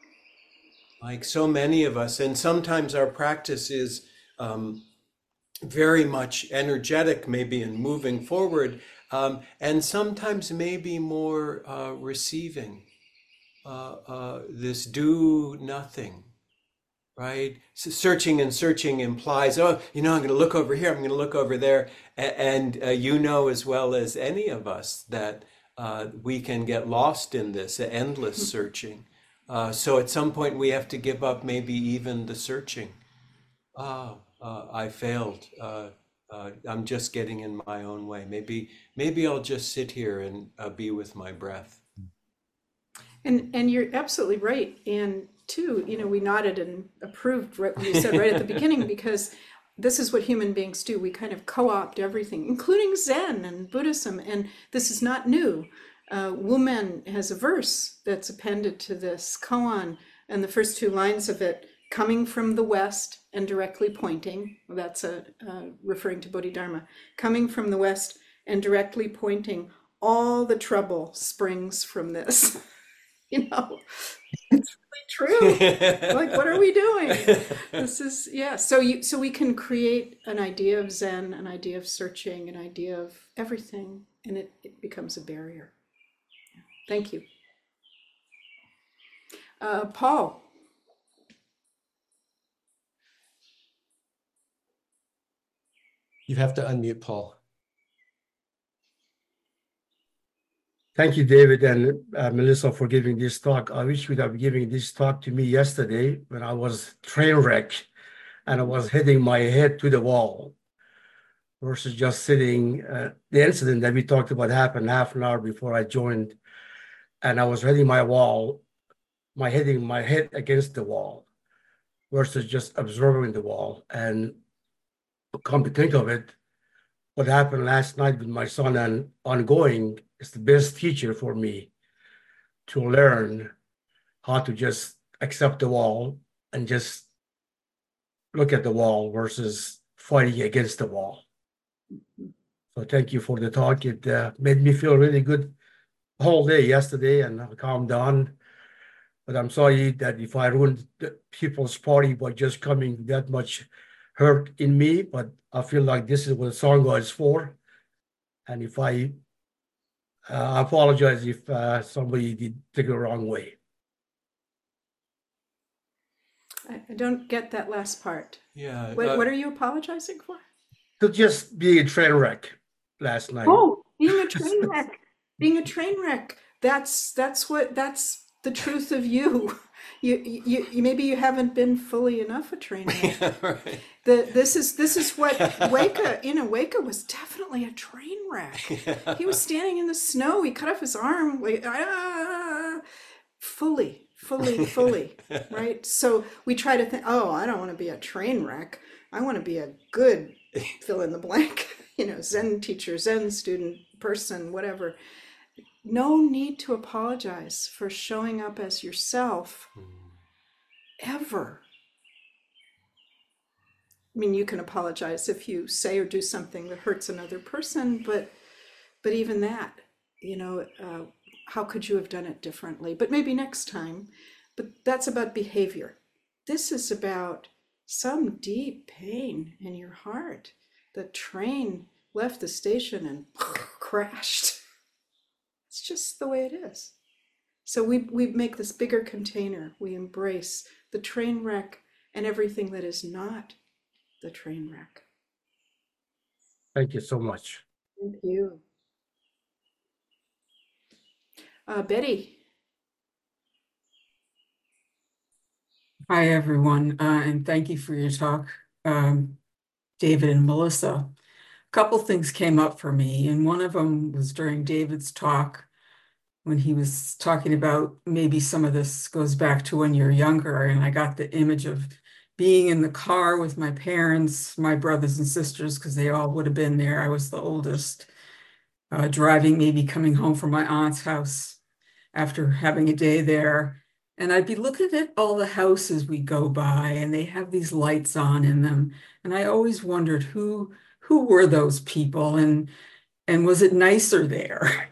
like so many of us. And sometimes our practice is um, very much energetic, maybe in moving forward, um, and sometimes maybe more uh, receiving, uh, uh, this do nothing. Right? So searching and searching implies, oh, you know, I'm going to look over here, I'm going to look over there. A- And uh, you know as well as any of us that uh, we can get lost in this endless searching. Uh, so at some point we have to give up maybe even the searching. Oh, uh, I failed. Uh, uh, I'm just getting in my own way. Maybe, maybe I'll just sit here and uh, be with my breath. And and you're absolutely right. And two, you know, we nodded and approved what you said right at the beginning, because this is what human beings do. We kind of co-opt everything, including Zen and Buddhism. And this is not new. Uh, Wumen has a verse that's appended to this koan, and the first two lines of it, coming from the west and directly pointing. Well, that's a uh, referring to Bodhidharma. Coming from the west and directly pointing, all the trouble springs from this. You know, it's really true. Like, what are we doing? This is, yeah. So you, so we can create an idea of Zen, an idea of searching, an idea of everything, and it, it becomes a barrier. Thank you. Uh, Paul. You have to unmute Paul. thank you, David and uh, Melissa, for giving this talk. I wish you'd have given this talk to me yesterday when I was train wreck and I was hitting my head to the wall versus just sitting. Uh, the incident that we talked about happened half an hour before I joined, and I was hitting my wall, my hitting my head against the wall versus just observing the wall. And come to think of it, what happened last night with my son and ongoing is the best teacher for me to learn how to just accept the wall and just look at the wall versus fighting against the wall. So thank you for the talk. It uh, made me feel really good the whole day yesterday, and I calmed down. But I'm sorry that if I ruined the people's party by just coming that much hurt in me, but I feel like this is what Sangha is for. And if I, uh, I apologize if uh, somebody did take it the wrong way. I I don't get that last part. Yeah. What, uh, what are you apologizing for? To just be a train wreck last night. Oh, being a train wreck. Being a train wreck. That's that's what that's the truth of you. You, you, you maybe you haven't been fully enough a train wreck. yeah, right. The, this is this is what Weka, you know, Weka was definitely a train wreck. Yeah. He was standing in the snow. He cut off his arm. Like, ah, fully, fully, fully, right? So we try to think, oh, I don't want to be a train wreck. I want to be a good fill in the blank, you know, Zen teacher, Zen student, person, whatever. No need to apologize for showing up as yourself ever. I mean, you can apologize if you say or do something that hurts another person, but but even that, you know, uh, how could you have done it differently? But maybe next time. But that's about behavior. This is about some deep pain in your heart. The train left the station and crashed. It's just the way it is. So we, we make this bigger container. We embrace the train wreck and everything that is not the train wreck. Thank you so much. Thank you. Uh, Betty. Hi, everyone, uh, and thank you for your talk, um, David and Melissa. A couple things came up for me, and one of them was during David's talk when he was talking about maybe some of this goes back to when you're younger, and I got the image of being in the car with my parents, my brothers and sisters, because they all would have been there. I was the oldest, uh, driving, maybe coming home from my aunt's house after having a day there. And I'd be looking at all the houses we go by, and they have these lights on in them. And I always wondered who who were those people, and and was it nicer there?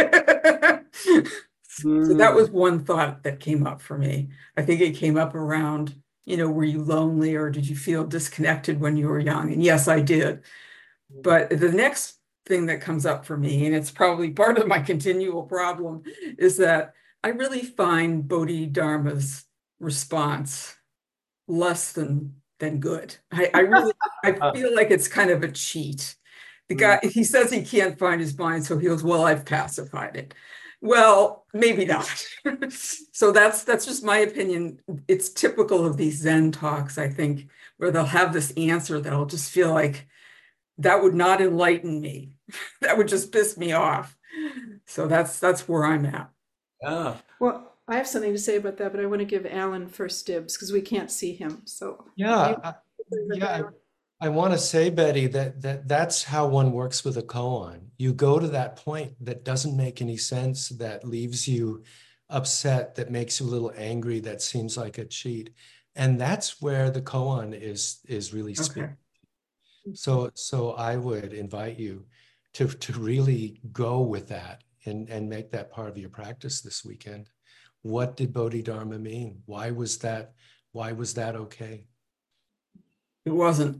So that was one thought that came up for me. I think it came up around, you know, were you lonely or did you feel disconnected when you were young? And yes, I did. But the next thing that comes up for me, and it's probably part of my continual problem, is that I really find Bodhidharma's response less than than good. I, I really I feel like it's kind of a cheat. The guy, he says he can't find his mind, so he goes, well, I've pacified it. Well, maybe not. So that's that's just my opinion. It's typical of these Zen talks, I think, where they'll have this answer that I'll just feel like that would not enlighten me. That would just piss me off. So that's that's where I'm at. Yeah. Well, I have something to say about that, but I want to give Alan first dibs because we can't see him. So Yeah, I, yeah. I, I want to say, Betty, that that that's how one works with a koan. You go to that point that doesn't make any sense, that leaves you upset, that makes you a little angry, that seems like a cheat, and that's where the koan is is really speaking. Okay. So so I would invite you to to really go with that and and make that part of your practice this weekend. What did Bodhidharma mean? Why was that? Why was that okay? It wasn't.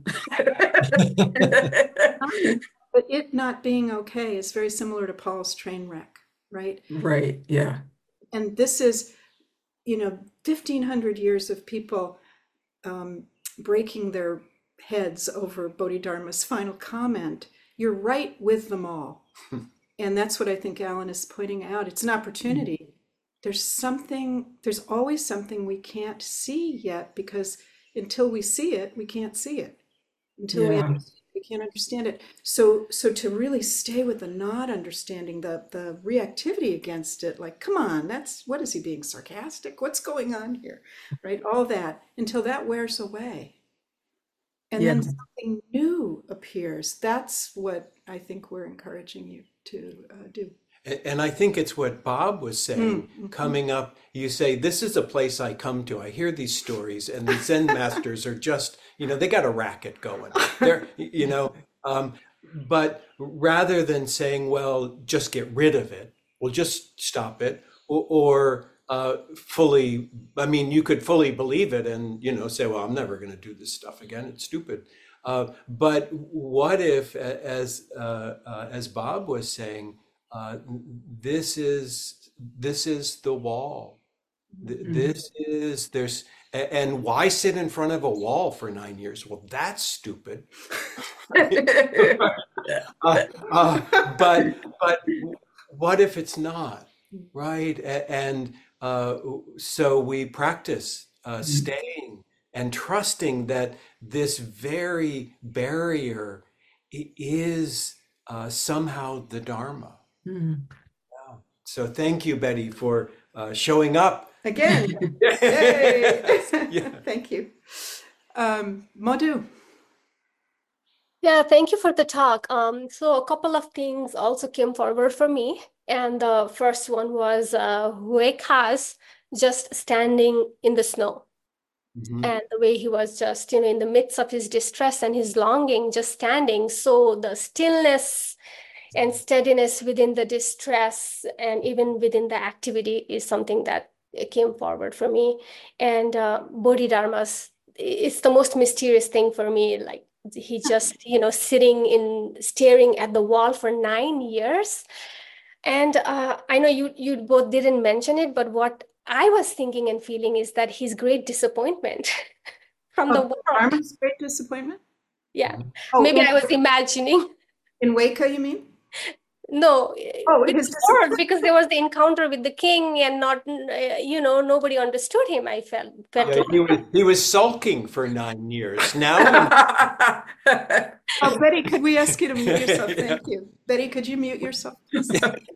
But it not being okay is very similar to Paul's train wreck, right? Right, yeah. And this is, you know, fifteen hundred years of people um, breaking their heads over Bodhidharma's final comment. You're right with them all. And that's what I think Alan is pointing out. It's an opportunity. There's something, there's always something we can't see yet, because until we see it, we can't see it. Until we Yeah. understand, we can't understand it. So, so to really stay with the not understanding, the the reactivity against it, like, come on, that's, what is he being sarcastic? What's going on here, right? All that, until that wears away, and Yeah. then something new appears. That's what I think we're encouraging you to uh, do. A- And I think it's what Bob was saying, Mm, mhm. coming up. You say, this is a place I come to. I hear these stories, and the Zen masters are just, you know, they got a racket going. They're, you know, um, but rather than saying, well, just get rid of it, well, just stop it, or, or uh, fully, I mean, you could fully believe it and, you know, say, well, I'm never going to do this stuff again. It's stupid. Uh, but what if, a- as uh, uh, as Bob was saying, uh, this is this is the wall. Th- Mhm. This is there's a- and why sit in front of a wall for nine years? Well, that's stupid. Uh, uh, but but what if it's not, right? A- And uh, so we practice uh, staying and trusting that this very barrier i- is uh, somehow the Dharma. Mhm. So thank you, Betty, for uh, showing up. Again, yay! Yeah. Thank you. Um, Madhu. Yeah, thank you for the talk. Um, so a couple of things also came forward for me. And the first one was uh, Huekas just standing in the snow. Mhm. And the way he was just, you know, in the midst of his distress and his longing, just standing. So the stillness and steadiness within the distress and even within the activity is something that came forward for me. And uh, Bodhidharma's, it's the most mysterious thing for me. Like he just, you know, sitting in, staring at the wall for nine years. And uh, I know you you both didn't mention it, but what I was thinking and feeling is that his great disappointment from the Oh, world. Dharma's great disappointment? Yeah, Oh, maybe in, I was imagining. in Weka, you mean? No, Oh, with his the world, because there was the encounter with the king and not, uh, you know, nobody understood him. I felt, felt Yeah, like. he was he was sulking for nine years. Now Oh, Betty, could we ask you to mute yourself? Yeah. Thank you. Betty, could you mute yourself, please?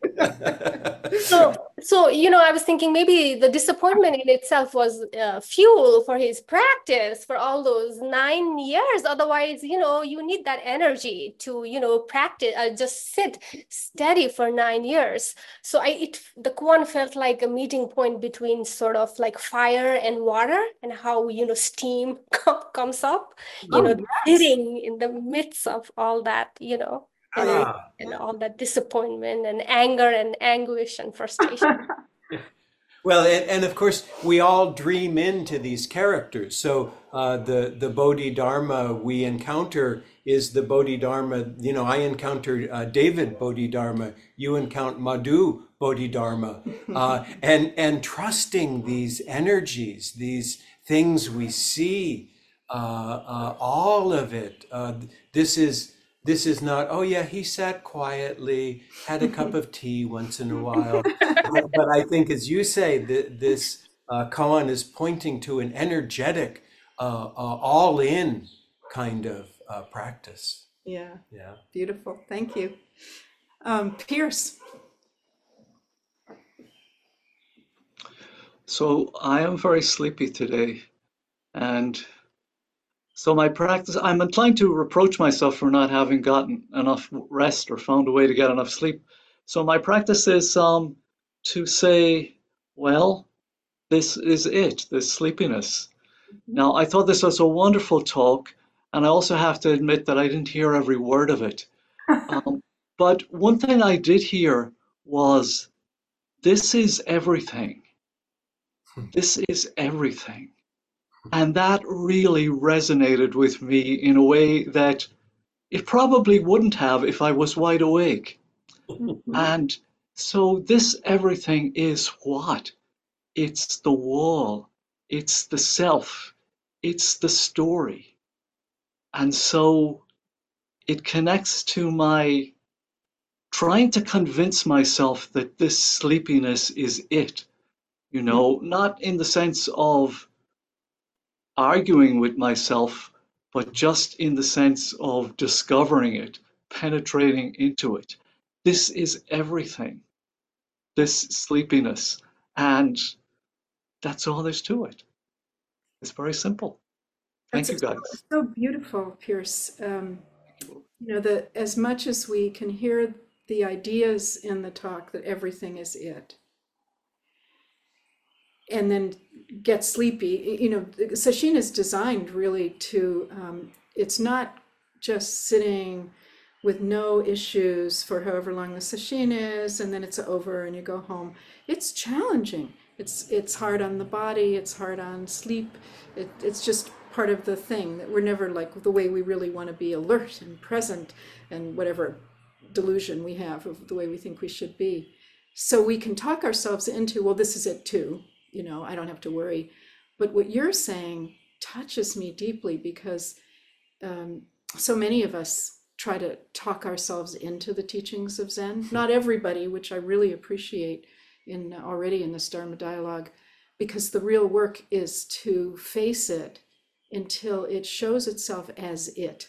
So, so you know, I was thinking maybe the disappointment in itself was uh, fuel for his practice for all those nine years. Otherwise, you know, you need that energy to, you know, practice, uh, just sit steady for nine years. So I, it, the koan felt like a meeting point between sort of like fire and water, and how, you know, steam comes up, you Oh, know, yes. sitting in the midst of all that, you know. And, Ah. and all that disappointment and anger and anguish and frustration. Well, and, and of course, we all dream into these characters. So uh, the the Bodhidharma we encounter is the Bodhidharma. You know, I encountered uh, David Bodhidharma. You encounter Madhu Bodhidharma, uh, and and trusting these energies, these things we see, uh, uh, all of it. Uh, this is. This is not, oh yeah, he sat quietly, had a cup of tea once in a while. But, but I think, as you say, th- this uh, koan is pointing to an energetic, uh, uh, all-in kind of uh, practice. Yeah, Yeah. beautiful. Thank you. Um, Pierce. So I am very sleepy today, and so my practice, I'm inclined to reproach myself for not having gotten enough rest or found a way to get enough sleep. So my practice is um, to say, well, this is it, this sleepiness. Now, I thought this was a wonderful talk, and I also have to admit that I didn't hear every word of it. Um, but one thing I did hear was, this is everything. This is everything. And that really resonated with me in a way that it probably wouldn't have if I was wide awake. And so this everything is what? It's the wall, it's the self, it's the story. And so it connects to my trying to convince myself that this sleepiness is it, you know, not in the sense of arguing with myself, but just in the sense of discovering it, penetrating into it. This is everything, this sleepiness. And that's all there's to it. It's very simple. Thank That's you, guys. so beautiful, Pierce. Um, you know, that as much as we can hear the ideas in the talk that everything is it, and then get sleepy, you know, sesshin is designed really to, um, it's not just sitting with no issues for however long the sesshin is, and then it's over and you go home. It's challenging. It's it's hard on the body. It's hard on sleep. It, it's just part of the thing that we're never like the way we really want to be alert and present and whatever delusion we have of the way we think we should be. So we can talk ourselves into, well, this is it too. You know, I don't have to worry. But what you're saying touches me deeply because um, so many of us try to talk ourselves into the teachings of Zen. Not everybody, which I really appreciate in already in this Dharma dialogue, because the real work is to face it until it shows itself as it,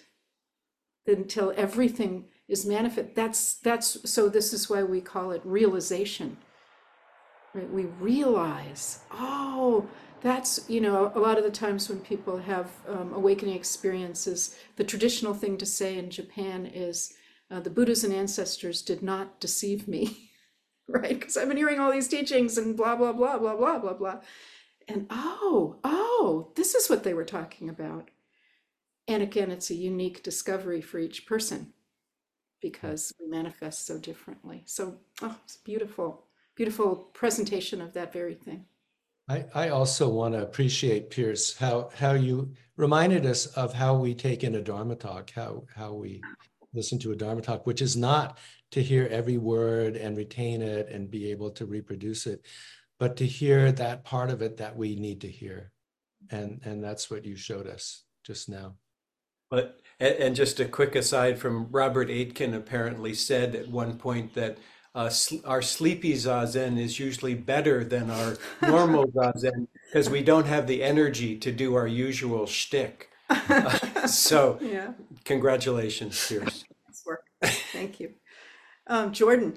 until everything is manifest. That's that's so. This is why we call it realization. Right? We realize, oh, that's, you know, a lot of the times when people have um, awakening experiences, the traditional thing to say in Japan is, uh, the Buddhas and ancestors did not deceive me, right? Because I've been hearing all these teachings and blah, blah, blah, blah, blah, blah, blah. And oh, oh, this is what they were talking about. And again, it's a unique discovery for each person because we manifest so differently. So, oh, it's beautiful, beautiful presentation of that very thing. I, I also want to appreciate, Pierce, how how you reminded us of how we take in a Dharma talk, how how we listen to a Dharma talk, which is not to hear every word and retain it and be able to reproduce it, but to hear that part of it that we need to hear. And, and that's what you showed us just now. But and just a quick aside from Robert Aitken apparently said at one point that Uh, sl- our sleepy zazen is usually better than our normal zazen because we don't have the energy to do our usual shtick. Uh, so, yeah, congratulations, Pierce. nice work. Thank you, um, Jordan.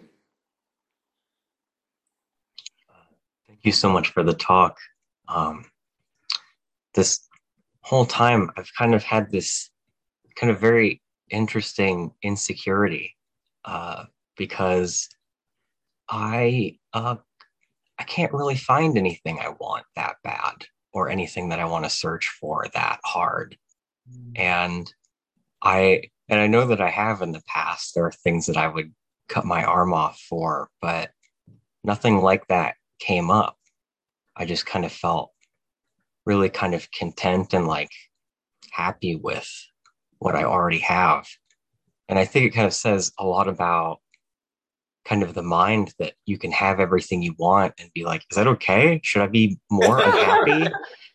Thank you so much for the talk. Um, this whole time, I've kind of had this kind of very interesting insecurity uh, because I uh, I can't really find anything I want that bad or anything that I want to search for that hard. And I and I know that I have in the past. There are things that I would cut my arm off for, but nothing like that came up. I just kind of felt really kind of content and like happy with what I already have. And I think it kind of says a lot about kind of the mind that you can have everything you want and be like, is that okay? Should I be more unhappy?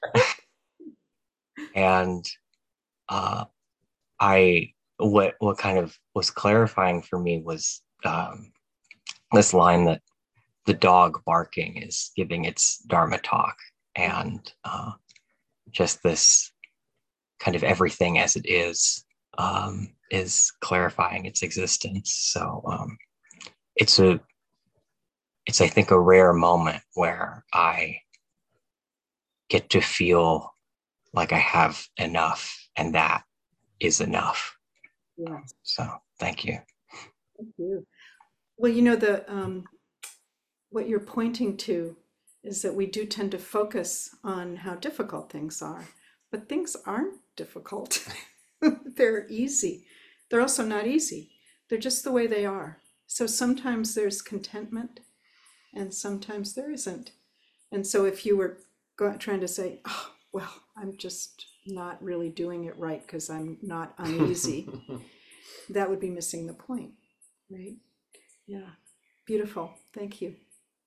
And uh, I, what, what kind of was clarifying for me was um, this line that the dog barking is giving its Dharma talk, and uh, just this kind of everything as it is, um, is clarifying its existence. So, um, it's a, it's, I think, a rare moment where I get to feel like I have enough, and that is enough. Yeah. So thank you. Thank you. Well, you know, the um, what you're pointing to is that we do tend to focus on how difficult things are, but things aren't difficult. They're easy. They're also not easy. They're just the way they are. So sometimes there's contentment and sometimes there isn't. And so if you were go- trying to say, oh, well, I'm just not really doing it right because I'm not uneasy, that would be missing the point, right? Yeah, beautiful. Thank you.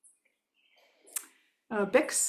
Uh, Bix?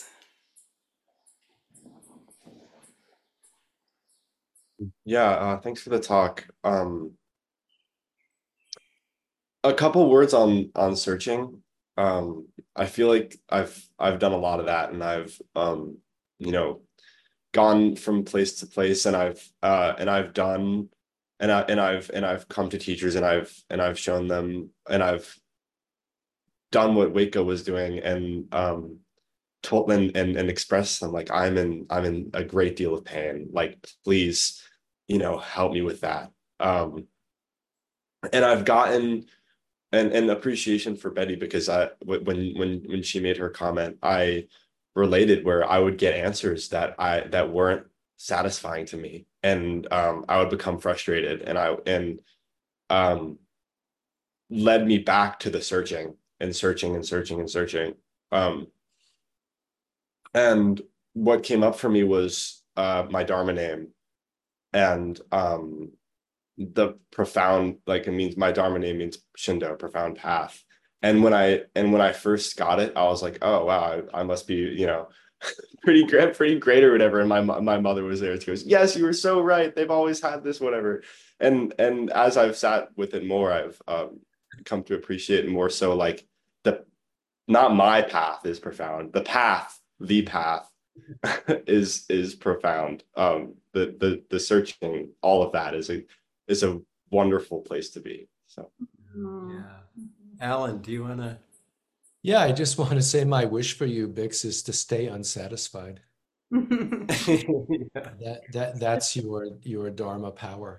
Yeah, uh, thanks for the talk. Um, a couple words on on searching. Um, I feel like I've I've done a lot of that, and I've um, you know, gone from place to place, and I've uh, and I've done, and I and I've and I've come to teachers, and I've and I've shown them, and I've done what Waco was doing, and um, told and and and expressed them like I'm in I'm in a great deal of pain. Like, please, you know, help me with that. Um, and I've gotten and and appreciation for Betty, because I when when when she made her comment, I related where I would get answers that I that weren't satisfying to me, and um, I would become frustrated, and I and um, led me back to the searching and searching and searching and searching. Um, and what came up for me was uh, my Dharma name, and um, the profound, like, it means my Dharma name means Shindo, profound path. And when I and when I first got it, I was like, oh wow, I, I must be, you know, pretty great, pretty great or whatever. And my my mother was there. She goes, yes, you were so right. They've always had this, whatever. And and as I've sat with it more, I've um, come to appreciate it more. So like the not my path is profound. The path, the path is is profound. Um, the the the searching, all of that is a is a wonderful place to be. So yeah. Alan, do you want to? Yeah, I just want to say my wish for you, Bix, is to stay unsatisfied. Yeah. That that that's your your Dharma power.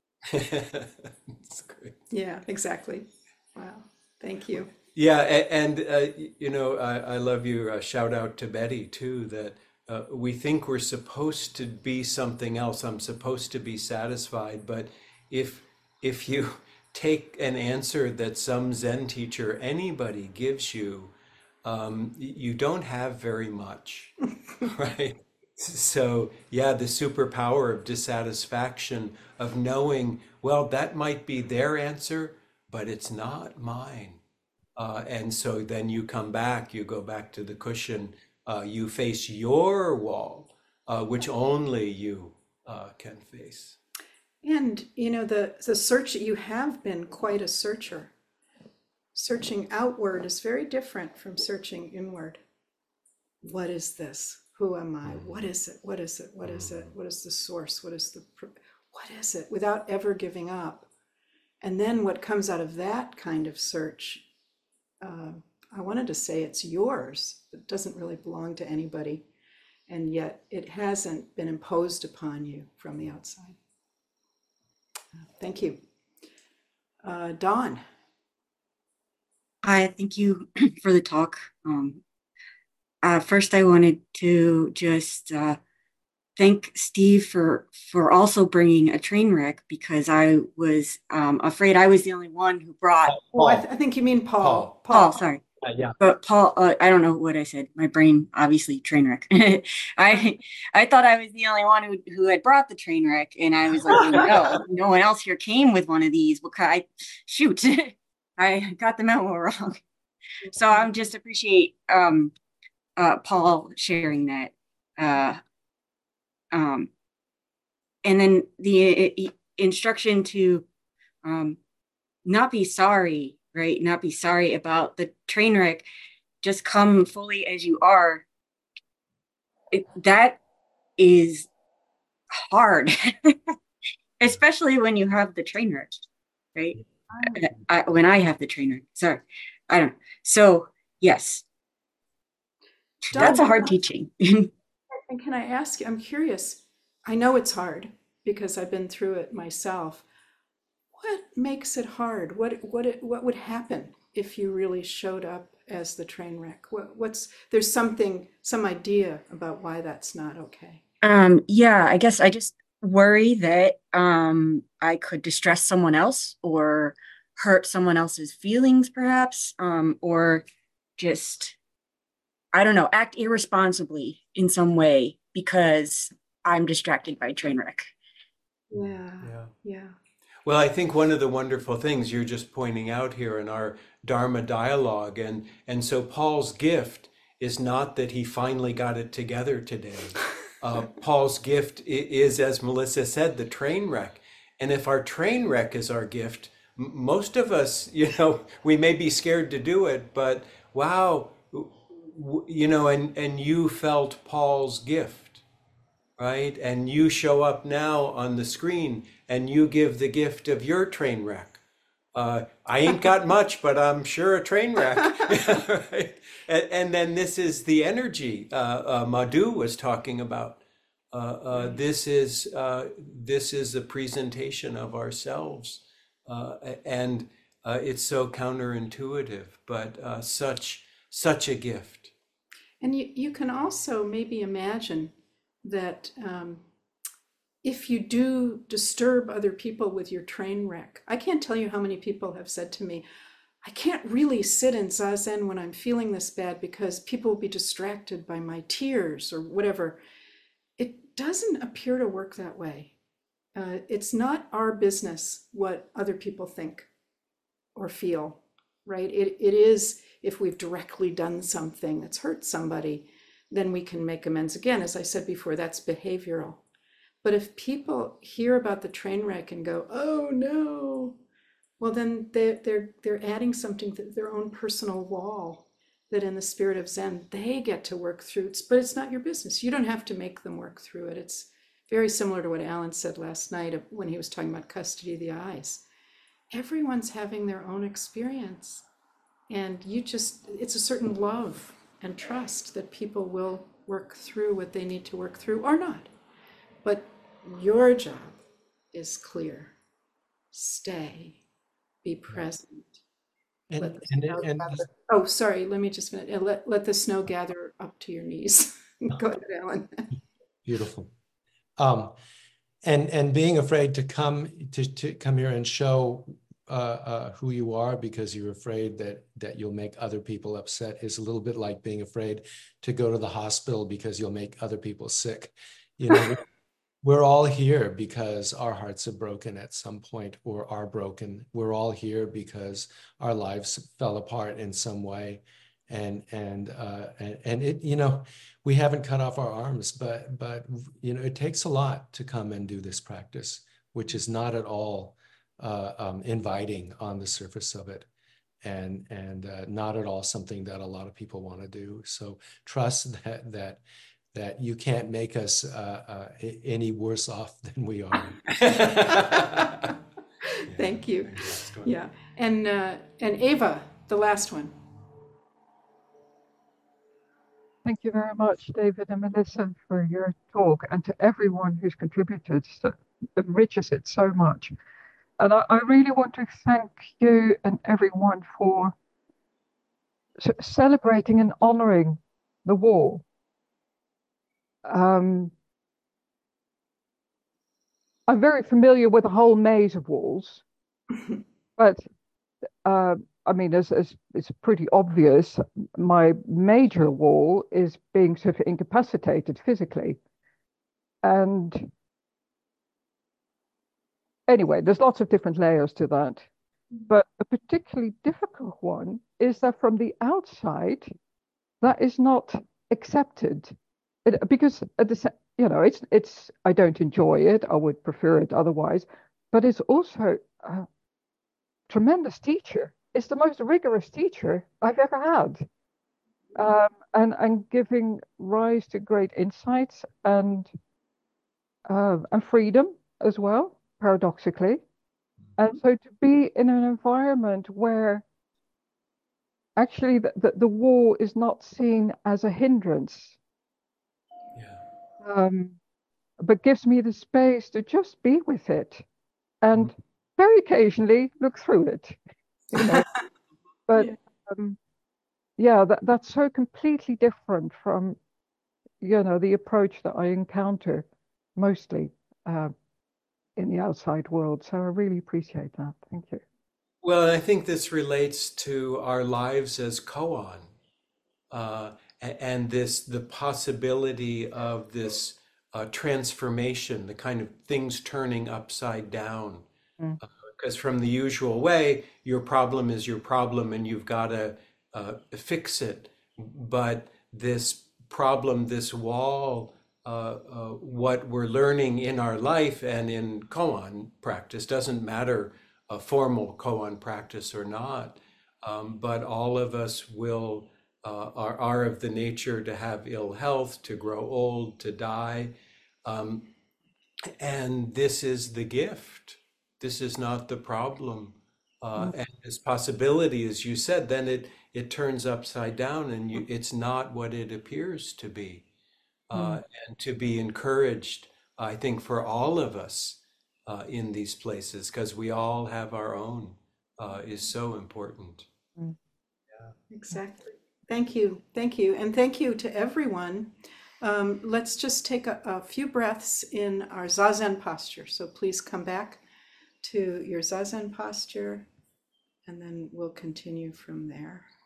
That's great. Yeah, exactly. Wow. Thank you. Yeah, and, and uh, you know, I, I love your uh, shout out to Betty too, that uh, we think we're supposed to be something else. I'm supposed to be satisfied, but if if you take an answer that some Zen teacher, anybody gives you, um, you don't have very much, right? So yeah, the superpower of dissatisfaction, of knowing, well, that might be their answer, but it's not mine. Uh, and so then you come back, you go back to the cushion, uh, you face your wall, uh, which only you uh, can face. And, you know, the, the search, you have been quite a searcher. Searching outward is very different from searching inward. What is this? Who am I? What is it? What is it? What is it? What is the source? What is the, what is it? Without ever giving up. And then what comes out of that kind of search, uh, I wanted to say it's yours. It doesn't really belong to anybody. And yet it hasn't been imposed upon you from the outside. Thank you. Uh, Dawn. Hi, thank you for the talk. Um, uh, first, I wanted to just uh, thank Steve for for also bringing a train wreck, because I was um, afraid I was the only one who brought. Oh, I, th I think you mean Paul. Paul. Paul, sorry. Uh, yeah. But Paul, uh, I don't know what I said. My brain, obviously, train wreck. I I thought I was the only one who who had brought the train wreck, and I was like, no, no one else here came with one of these. Because I shoot, I got the memo wrong. So I just appreciate um, uh, Paul sharing that. Uh, um, and then the uh, instruction to um, not be sorry. Right? Not be sorry about the train wreck. Just come fully as you are. It, that is hard, especially when you have the train wreck, right? I, I, when I have the train wreck, sorry, I don't. So yes, Dawn, that's a hard teaching. And can I ask you? I'm curious. I know it's hard because I've been through it myself. What makes it hard? What what it, what would happen if you really showed up as the train wreck? What, what's there's something, some idea about why that's not okay? Um, yeah, I guess I just worry that um, I could distress someone else or hurt someone else's feelings, perhaps, um, or just, I don't know, act irresponsibly in some way because I'm distracted by train wreck. Yeah, Yeah. yeah. Well, I think one of the wonderful things you're just pointing out here in our Dharma dialogue, and and so Paul's gift is not that he finally got it together today. Uh, Paul's gift is, as Melissa said, the train wreck. And if our train wreck is our gift, m- most of us, you know, we may be scared to do it, but wow, w- you know, and, and you felt Paul's gift, right? And you show up now on the screen and you give the gift of your train wreck. Uh, I ain't got much, but I'm sure a train wreck. Right? And, and then this is the energy uh, uh, Madhu was talking about. Uh, uh, this is uh, this is a presentation of ourselves, uh, and uh, it's so counterintuitive, but uh, such such a gift. And you, you can also maybe imagine that um, if you do disturb other people with your train wreck, I can't tell you how many people have said to me, I can't really sit in Zazen when I'm feeling this bad because people will be distracted by my tears or whatever. It doesn't appear to work that way. Uh, it's not our business what other people think or feel, right? It, it is if we've directly done something that's hurt somebody, then we can make amends. Again, as I said before, that's behavioral. But if people hear about the train wreck and go, oh no, well then they're, they're, they're adding something to their own personal wall that in the spirit of Zen, they get to work through. But it's not your business. You don't have to make them work through it. It's very similar to what Alan said last night when he was talking about custody of the eyes. Everyone's having their own experience. And you just, it's a certain love and trust that people will work through what they need to work through or not. But your job is clear. Stay, be present. And, Let the and, snow and, gather- oh, sorry, let me just finish. Uh, Let, let the snow gather up to your knees. Go ahead, Alan. beautiful. Um, and and being afraid to come to, to come here and show uh, uh, who you are because you're afraid that that you'll make other people upset is a little bit like being afraid to go to the hospital because you'll make other people sick. You know, we're all here because our hearts are broken at some point or are broken. We're all here because our lives fell apart in some way. And and uh, and, and it, you know, we haven't cut off our arms, but but you know, it takes a lot to come and do this practice, which is not at all uh, um, inviting on the surface of it, and and uh, not at all something that a lot of people want to do. So trust that that that you can't make us uh, uh, any worse off than we are. Thank you. Yeah, and uh, and Ava, the last one. Thank you very much, David and Melissa, for your talk, and to everyone who's contributed. It enriches it so much. And I, I really want to thank you and everyone for celebrating and honoring the war. Um, I'm very familiar with the whole maze of walls, but uh, I mean, as, as it's pretty obvious, my major wall is being sort of incapacitated physically. And anyway, there's lots of different layers to that. But a particularly difficult one is that from the outside, that is not accepted. It, because at the, you know, it's it's I don't enjoy it. I would prefer it otherwise. But it's also a tremendous teacher. It's the most rigorous teacher I've ever had, um, and and giving rise to great insights and uh, and freedom as well, paradoxically. And so to be in an environment where actually the, the, the war is not seen as a hindrance, um, but gives me the space to just be with it and very occasionally look through it. You know? But yeah, um, yeah that, that's so completely different from, you know, the approach that I encounter mostly uh, in the outside world. So I really appreciate that. Thank you. Well, I think this relates to our lives as koan, uh, and this the possibility of this uh, transformation, the kind of things turning upside down. Mm. Uh, because from the usual way, your problem is your problem and you've got to uh, fix it. But this problem, this wall, uh, uh, what we're learning in our life and in koan practice doesn't matter a formal koan practice or not, um, but all of us will uh, are, are of the nature to have ill health, to grow old, to die. Um, and this is the gift. This is not the problem. Uh, and this possibility, as you said, then it, it turns upside down and you, it's not what it appears to be. Uh, and to be encouraged, I think, for all of us uh, in these places, because we all have our own, uh, is so important. Yeah. Exactly. Thank you. Thank you. And thank you to everyone. Um, let's just take a, a few breaths in our Zazen posture. So please come back to your Zazen posture, and then we'll continue from there.